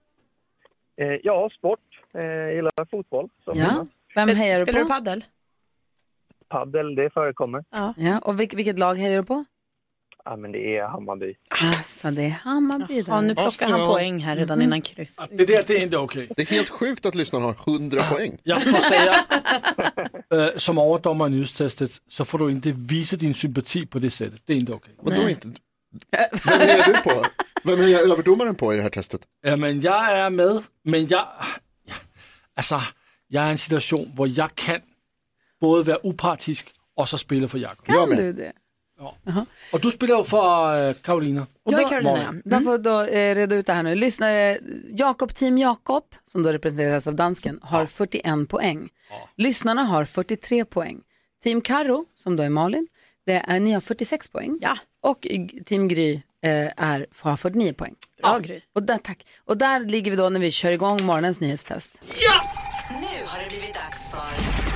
Ja, sport. Jag gillar fotboll. Ja. Vem hejar du på? Spelar du paddel? Paddel, det förekommer. Ja. Och vilket lag hejar du på? Ja, men det är Hammarby. Alltså, det är Hammarby där. Ja, nu plockar han poäng här redan innan kryss. Ja, det där, det är inte okej. Det är helt sjukt att lyssnarna har 100 poäng. Jag får säga, som överdomare i nyhetstestet så får du inte visa din sympati på det sättet. Det är inte okej. Vadå inte? Vem är du på? Vem är jag överdomaren på i det här testet? Ja, men jag är med, men jag är i en situation där jag kan både vara opartisk och så spela för Jakob. Kan du det? Ja. Och du spelar för Karolina. Och då, man får då reda ut det här nu. Lyssna, Team Jakob, som då representeras av dansken, har 41 poäng. Lyssnarna har 43 poäng. Team Karo, som då är Malin, ni har 46 poäng. Ja. Och Team Gry har 49 poäng. Bra Gry. Tack. Och där ligger vi då när vi kör igång morgonens nyhetstest. Ja! Nu har det blivit dags för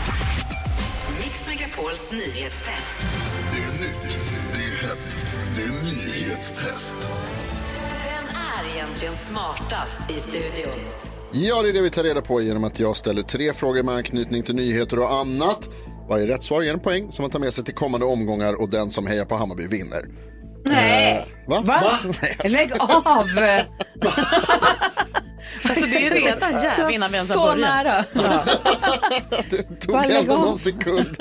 Mix Megapols nyhetstest. Det är nytt, det är hett, det är nyhetstest. Vem är egentligen smartast i studion? Ja, det är det vi tar reda på genom att jag ställer 3 frågor med anknytning till nyheter och annat. Varje rätt svar ger en poäng som man tar med sig till kommande omgångar och den som hejar på Hammarby vinner. Nej. Va? Lägg av! Alltså det är redan jäv innan vi ens har börjat. Så nära. Ja. Det tog ändå någon sekund.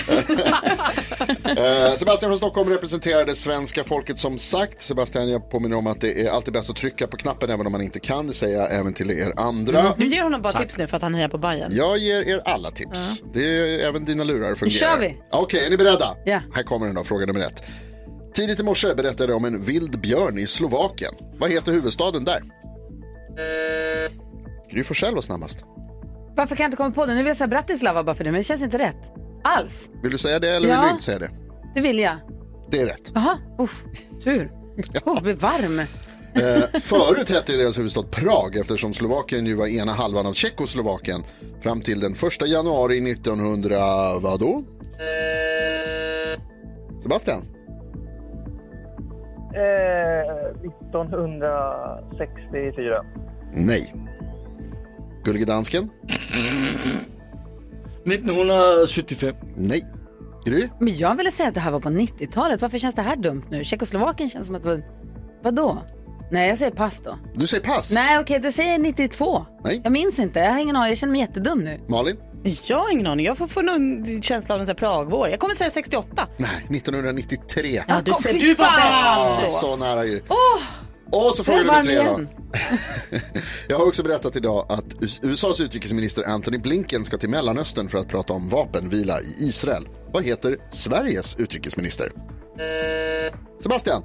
Sebastian från Stockholm representerade svenska folket som sagt. Sebastian, jag påminner om att det är alltid bäst att trycka på knappen även om man inte kan. Det säger jag även till er andra. Du ger honom bara tips nu för att han hejar på Bayern. Jag ger er alla tips. Det är även dina lurar fungerar. Kör vi. Okej, är ni beredda? Ja. Här kommer den då, fråga nummer 1. Tidigt i morse berättade om en vild björn i Slovakien. Vad heter huvudstaden där? Gry Forssell var snabbast. Varför kan jag inte komma på det? Nu vill jag säga Bratislava bara för det, men det känns inte rätt. Alls. Vill du säga det eller vill du inte säga det? Det vill jag. Det är rätt. Jaha, tur. Jag blir varm. Förut hette deras huvudstad Prag eftersom Slovakien ju var ena halvan av Tjeckoslovakien fram till den 1 januari 1900, vad då? Sebastian? 1964. Nej. Gullige dansken? 1975. Nej. Gry? Men jag ville säga att det här var på 90-talet. Varför känns det här dumt nu? Tjeckoslovakien känns som att det var... Vadå? Nej, jag säger pass då. Du säger pass? Nej, okej, det säger 92. Nej. Jag minns inte, jag har ingen aning. Jag känner mig jättedum nu. Malin? Jag har ingen aning, jag får få någon känsla av en sån här Pragvår. Jag kommer säga 68. Nej, 1993. Ja, du ser du var bäst då. Så nära ju. Och så frågar nummer 3 då. Jag har också berättat idag att USAs utrikesminister Antony Blinken ska till Mellanöstern för att prata om vapenvila i Israel. Vad heter Sveriges utrikesminister? Sebastian?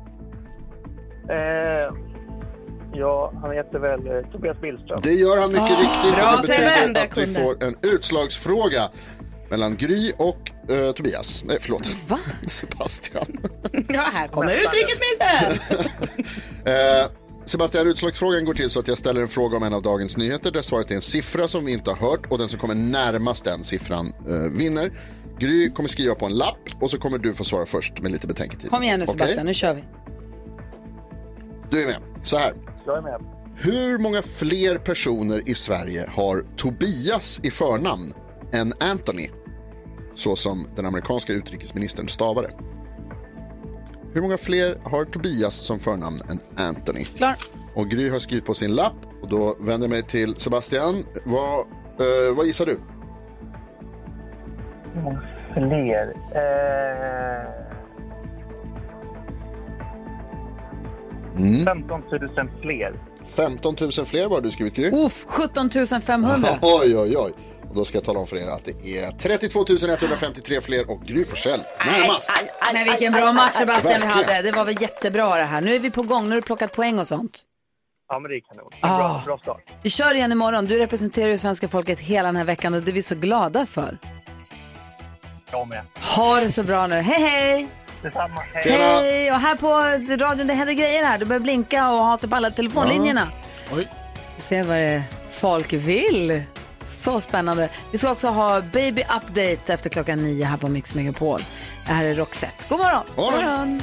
Ja, han heter väl Tobias Billström. Det gör han mycket riktigt. Bra, det betyder att vi får en utslagsfråga mellan Gry och Tobias. Nej, förlåt. Va? Sebastian. Ja, här kommer utrikesministern. Sebastian, utslagsfrågan går till så att jag ställer en fråga om en av dagens nyheter där svaret är en siffra som vi inte har hört och den som kommer närmast den siffran vinner. Gry kommer skriva på en lapp och så kommer du få svara först med lite betänketid. Kom igen nu Sebastian, nu kör vi. Du är med. Så här. Jag är med. Hur många fler personer i Sverige har Tobias i förnamn än Anthony? Så som den amerikanska utrikesministern stavade. Hur många fler har Tobias som förnamn än Anthony? Klar. Och Gry har skrivit på sin lapp. Och då vänder jag mig till Sebastian. Vad gissar du? Hur många fler? 15 000 fler. 15 000 fler var du skrivit, Gry. 17 500. Oj. Och då ska jag tala om för er att det är 32 153 fler och Gry Forssell närmast. Men vilken bra match, Sebastian, vi Verkligen. hade. Det var väl jättebra det här. Nu är vi på gång, nu har du plockat poäng och sånt. Ja, men det är kanon. Bra start. Vi kör igen imorgon. Du representerar ju svenska folket hela den här veckan och det är vi så glada för. Jag med. Ha det så bra nu. Hej! Detsamma. Hej! Och här på radion, det händer grejer här. Du börjar blinka och ha sig på alla telefonlinjerna. Oj. Vi ser vad det folk vill. Så spännande. Vi ska också ha Baby Update efter 9:00 här på Mix Megapol. Det här är Roxette. God morgon! God morgon!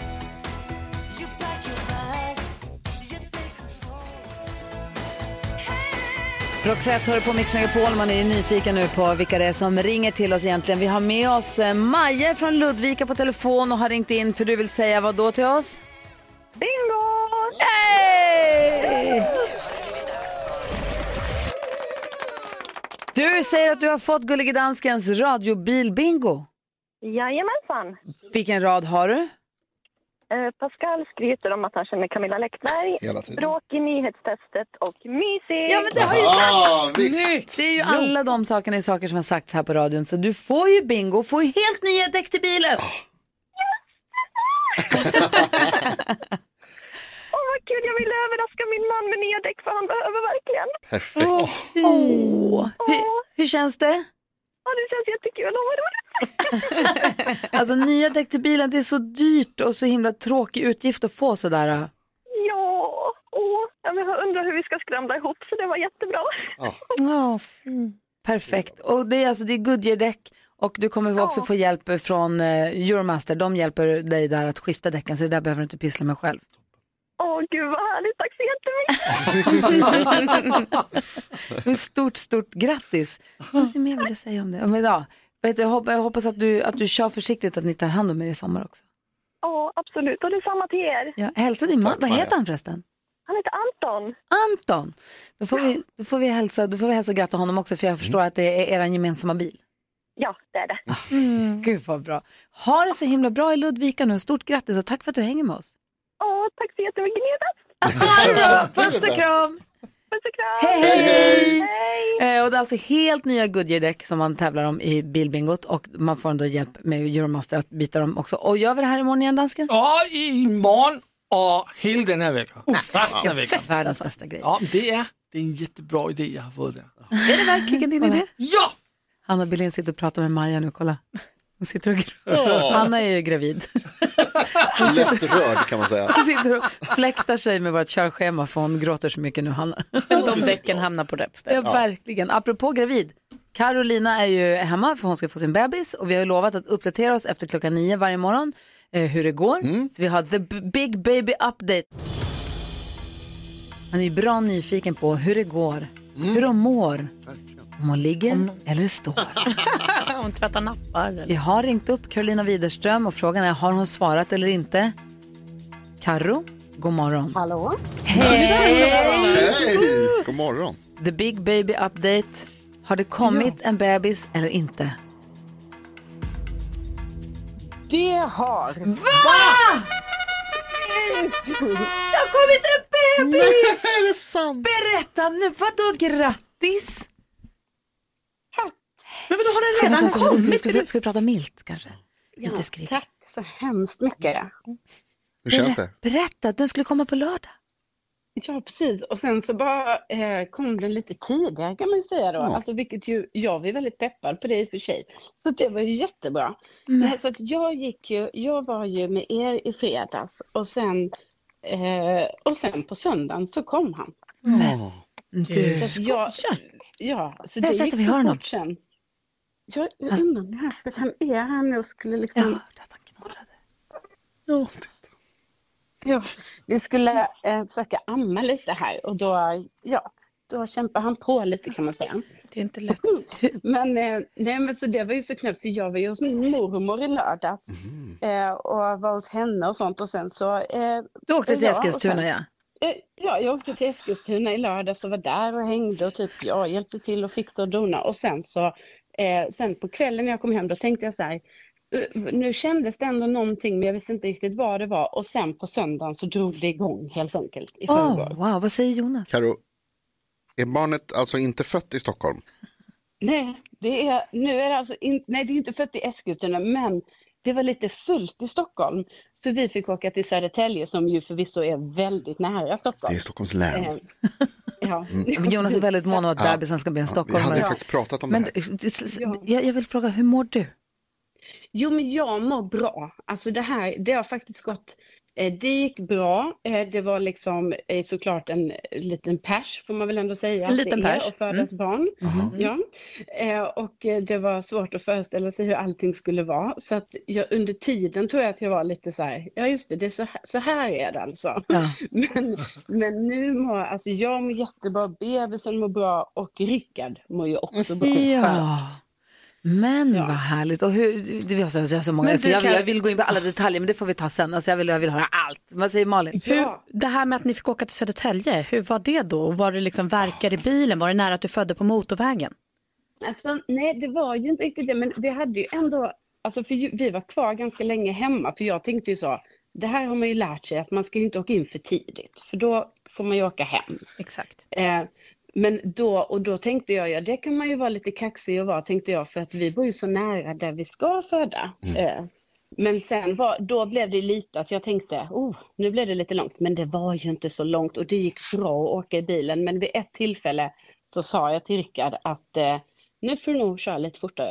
Roxette hör på Mix Megapol. Man är ju nyfiken nu på vilka det är som ringer till oss egentligen. Vi har med oss Maja från Ludvika på telefon och har ringt in för du vill säga vad då till oss? Bingo! Hej! Du säger att du har fått Gullige Danskens radiobil-bingo. Jajamensan. Vilken rad har du? Pascal skryter om att han känner Camilla Läckberg. Hela tiden. Bråk i nyhetstestet och mysigt. Ja, men det har ju sagts. visst. Det är ju alla de sakerna är saker som har sagts här på radion. Så du får ju bingo, får ju helt nya däck till bilen. Åh, vad kul. Jag vill överraska min man med nya däck för han behöver verkligen. Perfekt. Hur känns det? Ja, det känns jättekul. Vad roligt. Alltså nya däck till bilen, det är så dyrt och så himla tråkig utgift att få sådär. Ja, jag undrar hur vi ska skramla ihop så det var jättebra. Ja, perfekt. Och det är alltså det är Goodyear-däck och du kommer också få hjälp från Euromaster. De hjälper dig där att skifta däcken så det där behöver du inte pyssla med själv. Åh, gud vad härligt. Tack så jättemycket. Stort grattis. Vad är det mer jag ville säga om det? Men ja, jag hoppas att du kör försiktigt att ni tar hand om er i sommar också. Ja, absolut. Och det är samma till er. Ja, hälsa din man. Vad heter han förresten? Han heter Anton. Anton. Då får vi hälsa och gratta honom också för jag förstår att det är er gemensamma bil. Ja, det är det. Gud vad bra. Ha det så himla bra i Ludvika nu. Stort grattis och tack för att du hänger med oss. Tack så jättemycket, Gneda. Puss och kram. Puss och kram. Hej. Och det är alltså helt nya Goodyear-däck som man tävlar om i bilbingot och man får ändå hjälp med Euromaster att byta dem också. Och gör vi det här imorgon igen, dansken? Ja, imorgon och hela den här veckan. Resten av veckan. Världens bästa grej. Ja, det är en jättebra idé jag har fått där. Är det verkligen din idé? Ja! Hanna Billén sitter och pratar med Maja nu, kolla. Hon sitter och Hanna är ju gravid. Lättrörd kan man säga. Hon sitter och fläktar sig med vårt körschema för hon gråter så mycket nu, Hanna. De däcken hamnar på rätt ställe. Ja, verkligen. Apropå gravid. Carolina är ju hemma för hon ska få sin bebis och vi har ju lovat att uppdatera oss efter 9:00 varje morgon hur det går. Så vi har the big baby update. Man är ju bra nyfiken på hur det går, hur de mår. Om hon ligger eller står. Hon tvättar nappar. Eller? Vi har ringt upp Carolina Widerström och frågan är, har hon svarat eller inte? Karo, god morgon. Hallå. Hej! God morgon. The big baby update. Har det kommit en bebis eller inte? Det har. Va? Det har kommit en bebis! Nej, är det sant? Berätta nu, vadå grattis? Men vadå, har den redan kommit? Ska vi prata milt kanske? Ja, tack så hemskt mycket. Hur känns det? Berätta, den skulle komma på lördag. Ja, precis. Och sen så bara kom den lite tidigare kan man ju säga då. Alltså, vilket ju, jag var väldigt peppad på det i och för sig. Så det var ju jättebra. Så att jag var ju med er i fredags och sen på söndagen så kom han. Du så det gick så fort sen. Jag undrar här, för han är här nu och skulle liksom... Ja, att han knorrade. Ja, vi skulle försöka amma lite här och då kämpar han på lite kan man säga. Det är inte lätt. Men så det var ju så knäppt för jag var ju hos min mormor i lördags och var hos henne och sånt och sen så... Du åkte till Eskilstuna, Ja, jag åkte till Eskilstuna i lördags och var där och hängde och typ hjälpte till och fick och dona och sen så sen på kvällen när jag kom hem då tänkte jag så här, nu kändes det ändå någonting, men jag visste inte riktigt vad det var. Och sen på söndagen så drog det igång helt enkelt i förrgår. Wow, vad säger Jonas? Karo, är barnet alltså inte fött i Stockholm? Nej, det är inte fött i Eskilstuna, men det var lite fullt i Stockholm. Så vi fick åka till Södertälje, som ju förvisso är väldigt nära Stockholm. Det är Stockholms län. Ja. Jonas är väldigt mån om att bebisen ska bli en stockholmare. Vi hade faktiskt pratat om det här. Jag vill fråga, hur mår du? Jo, men jag mår bra. Alltså det har faktiskt gått... Det gick bra. Det var liksom såklart en liten pers, får man väl ändå säga. En liten pers. Och föda ett barn. Ja. Och det var svårt att föreställa sig hur allting skulle vara. Så att under tiden tror jag att jag var lite så här, ja just det är så här är det alltså. Ja. Men nu mår jag mår jättebra, bebisen mår bra och Rickard mår ju också bra. Ja. Men vad härligt. Och vi har så många. Jag vill gå in på alla detaljer, men det får vi ta sen. Alltså jag vill höra allt. Vad säger Malin? Det här med att ni fick åka till Södertälje, hur var det då? Var det liksom verkar i bilen? Var det nära att du födde på motorvägen? Alltså, nej, det var ju inte riktigt det. Men vi hade ju ändå... Alltså, för vi var kvar ganska länge hemma. För jag tänkte ju så... Det här har man ju lärt sig, att man ska ju inte åka in för tidigt. För då får man ju åka hem. Exakt. Men då tänkte jag, det kan man ju vara lite kaxig och vara, tänkte jag, för att vi bor ju så nära där vi ska föda. Men sen då blev det lite att jag tänkte, nu blev det lite långt, men det var ju inte så långt och det gick bra att åka i bilen. Men vid ett tillfälle så sa jag till Rickard att nu får du nog köra lite fortare.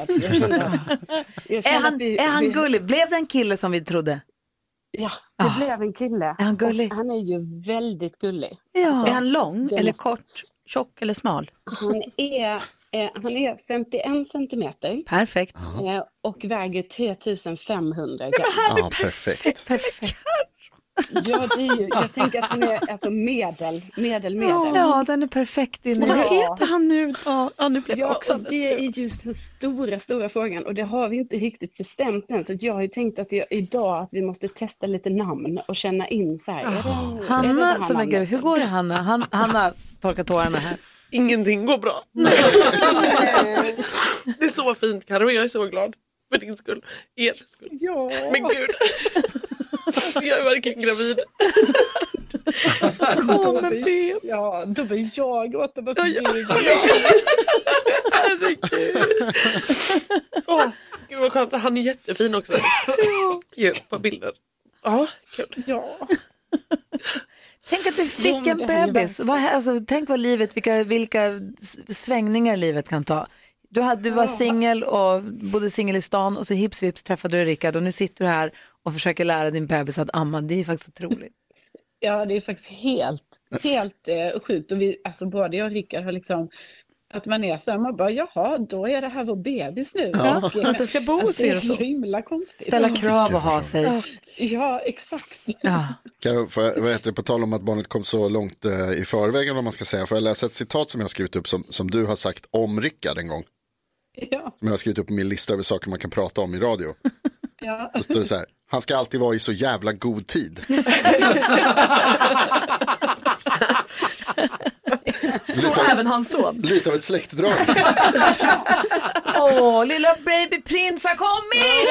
Är han gullig? Blev det en kille som vi trodde? Ja, det blev en kille. Är han gullig? Han är ju väldigt gullig. Ja. Alltså, är han lång eller kort, tjock eller smal? Han är 51 centimeter. Perfekt. Och väger 3500 gram. Ja, perfekt. Ja, det är ju, jag tänker att han är alltså medel. Ja, den är perfekt. Vad heter han nu? Ja, nu blev jag också. Det är just den stora frågan och det har vi inte riktigt bestämt än. Så jag har ju tänkt att idag att vi måste testa lite namn och känna in så här. Hanna, som är grej. Hur går det Hanna? Hanna torkar tårarna här. Ingenting går bra. Det är så fint, Karo. Jag är så glad för din skull. Er skull. Ja. Men gud. Jag är verkligen gravid. Då vill jag gråta bort Gud. Herregud. Gud vad skönt. Han är jättefin också. På bilden. Ja, kul. Ja. Tänk att du fick en bebis. Tänk vad livet, vilka svängningar livet kan ta. Du var singel och bodde singel i stan och så hips träffade du Rickard och nu sitter du här och försöker lära din bebis att amma. Det är faktiskt otroligt. Ja, det är faktiskt helt sjukt. Och både jag och Rickard har liksom att man är så här, man bara, jaha, då är det här vår bebis nu. Ja. Att det ska bo hos er och så. Det är himla konstigt. Ställa krav och ha sig. Ja, exakt. Ja. Karo, på tal om att barnet kom så långt i förväg, vad man ska säga. Får jag läsa ett citat som jag har skrivit upp som du har sagt om Rickard en gång? Ja. Som jag har skrivit upp på min lista över saker man kan prata om i radio. Ja. Då står det så här, han ska alltid vara i så jävla god tid. Så även hans son. Lite av ett släktdrag. Lilla baby prins har kommit!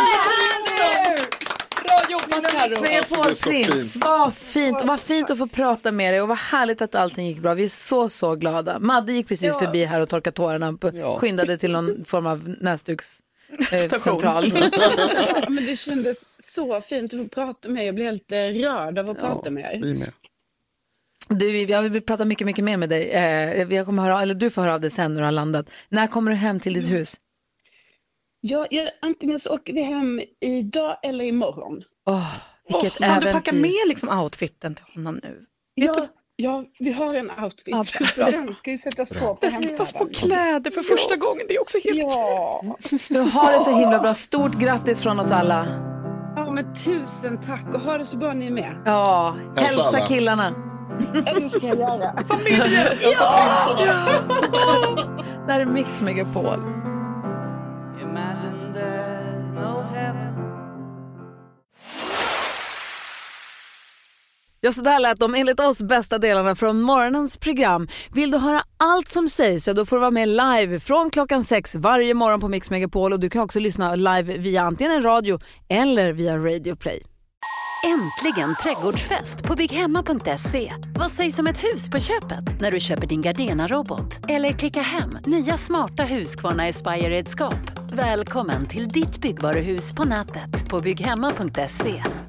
Bra jobbat, Karo. Prins. Vad fint att få prata med dig och vad härligt att allting gick bra. Vi är så glada. Madde gick precis förbi här och torkade tårarna. Skyndade till någon form av näsdukscentral. Men det kändes så fint att få prata med er. Jag blev helt rörd av att prata med er. Vi med. Jag vill prata mycket mer med dig. Du får höra av dig sen när du har landat. När kommer du hem till ditt hus? Ja, antingen så åker vi hem idag eller imorgon. Vilket kan du packa med liksom outfiten till honom nu? Ja, vi har en outfit. Så den ska ju sättas på sättas på kläder för första gången. Det är också helt... Ja. Du har det så himla bra. Stort grattis från oss alla. Ja, men tusen tack. Och ha det så bra ni med. Ja, hälsa killarna. Det ska jag göra. Familjen. Det här är Mix Megapol. Ja, så där lät de enligt oss bästa delarna från morgonens program. Vill du höra allt som sägs så då får du vara med live från klockan 6 varje morgon på Mix Megapol. Och du kan också lyssna live via antingen en radio eller via Radio Play. Äntligen trädgårdsfest på bygghemma.se. Vad sägs om ett hus på köpet när du köper din Gardena-robot? Eller klicka hem nya smarta Husqvarna Aspire-redskap. Välkommen till ditt byggvaruhus på nätet på bygghemma.se.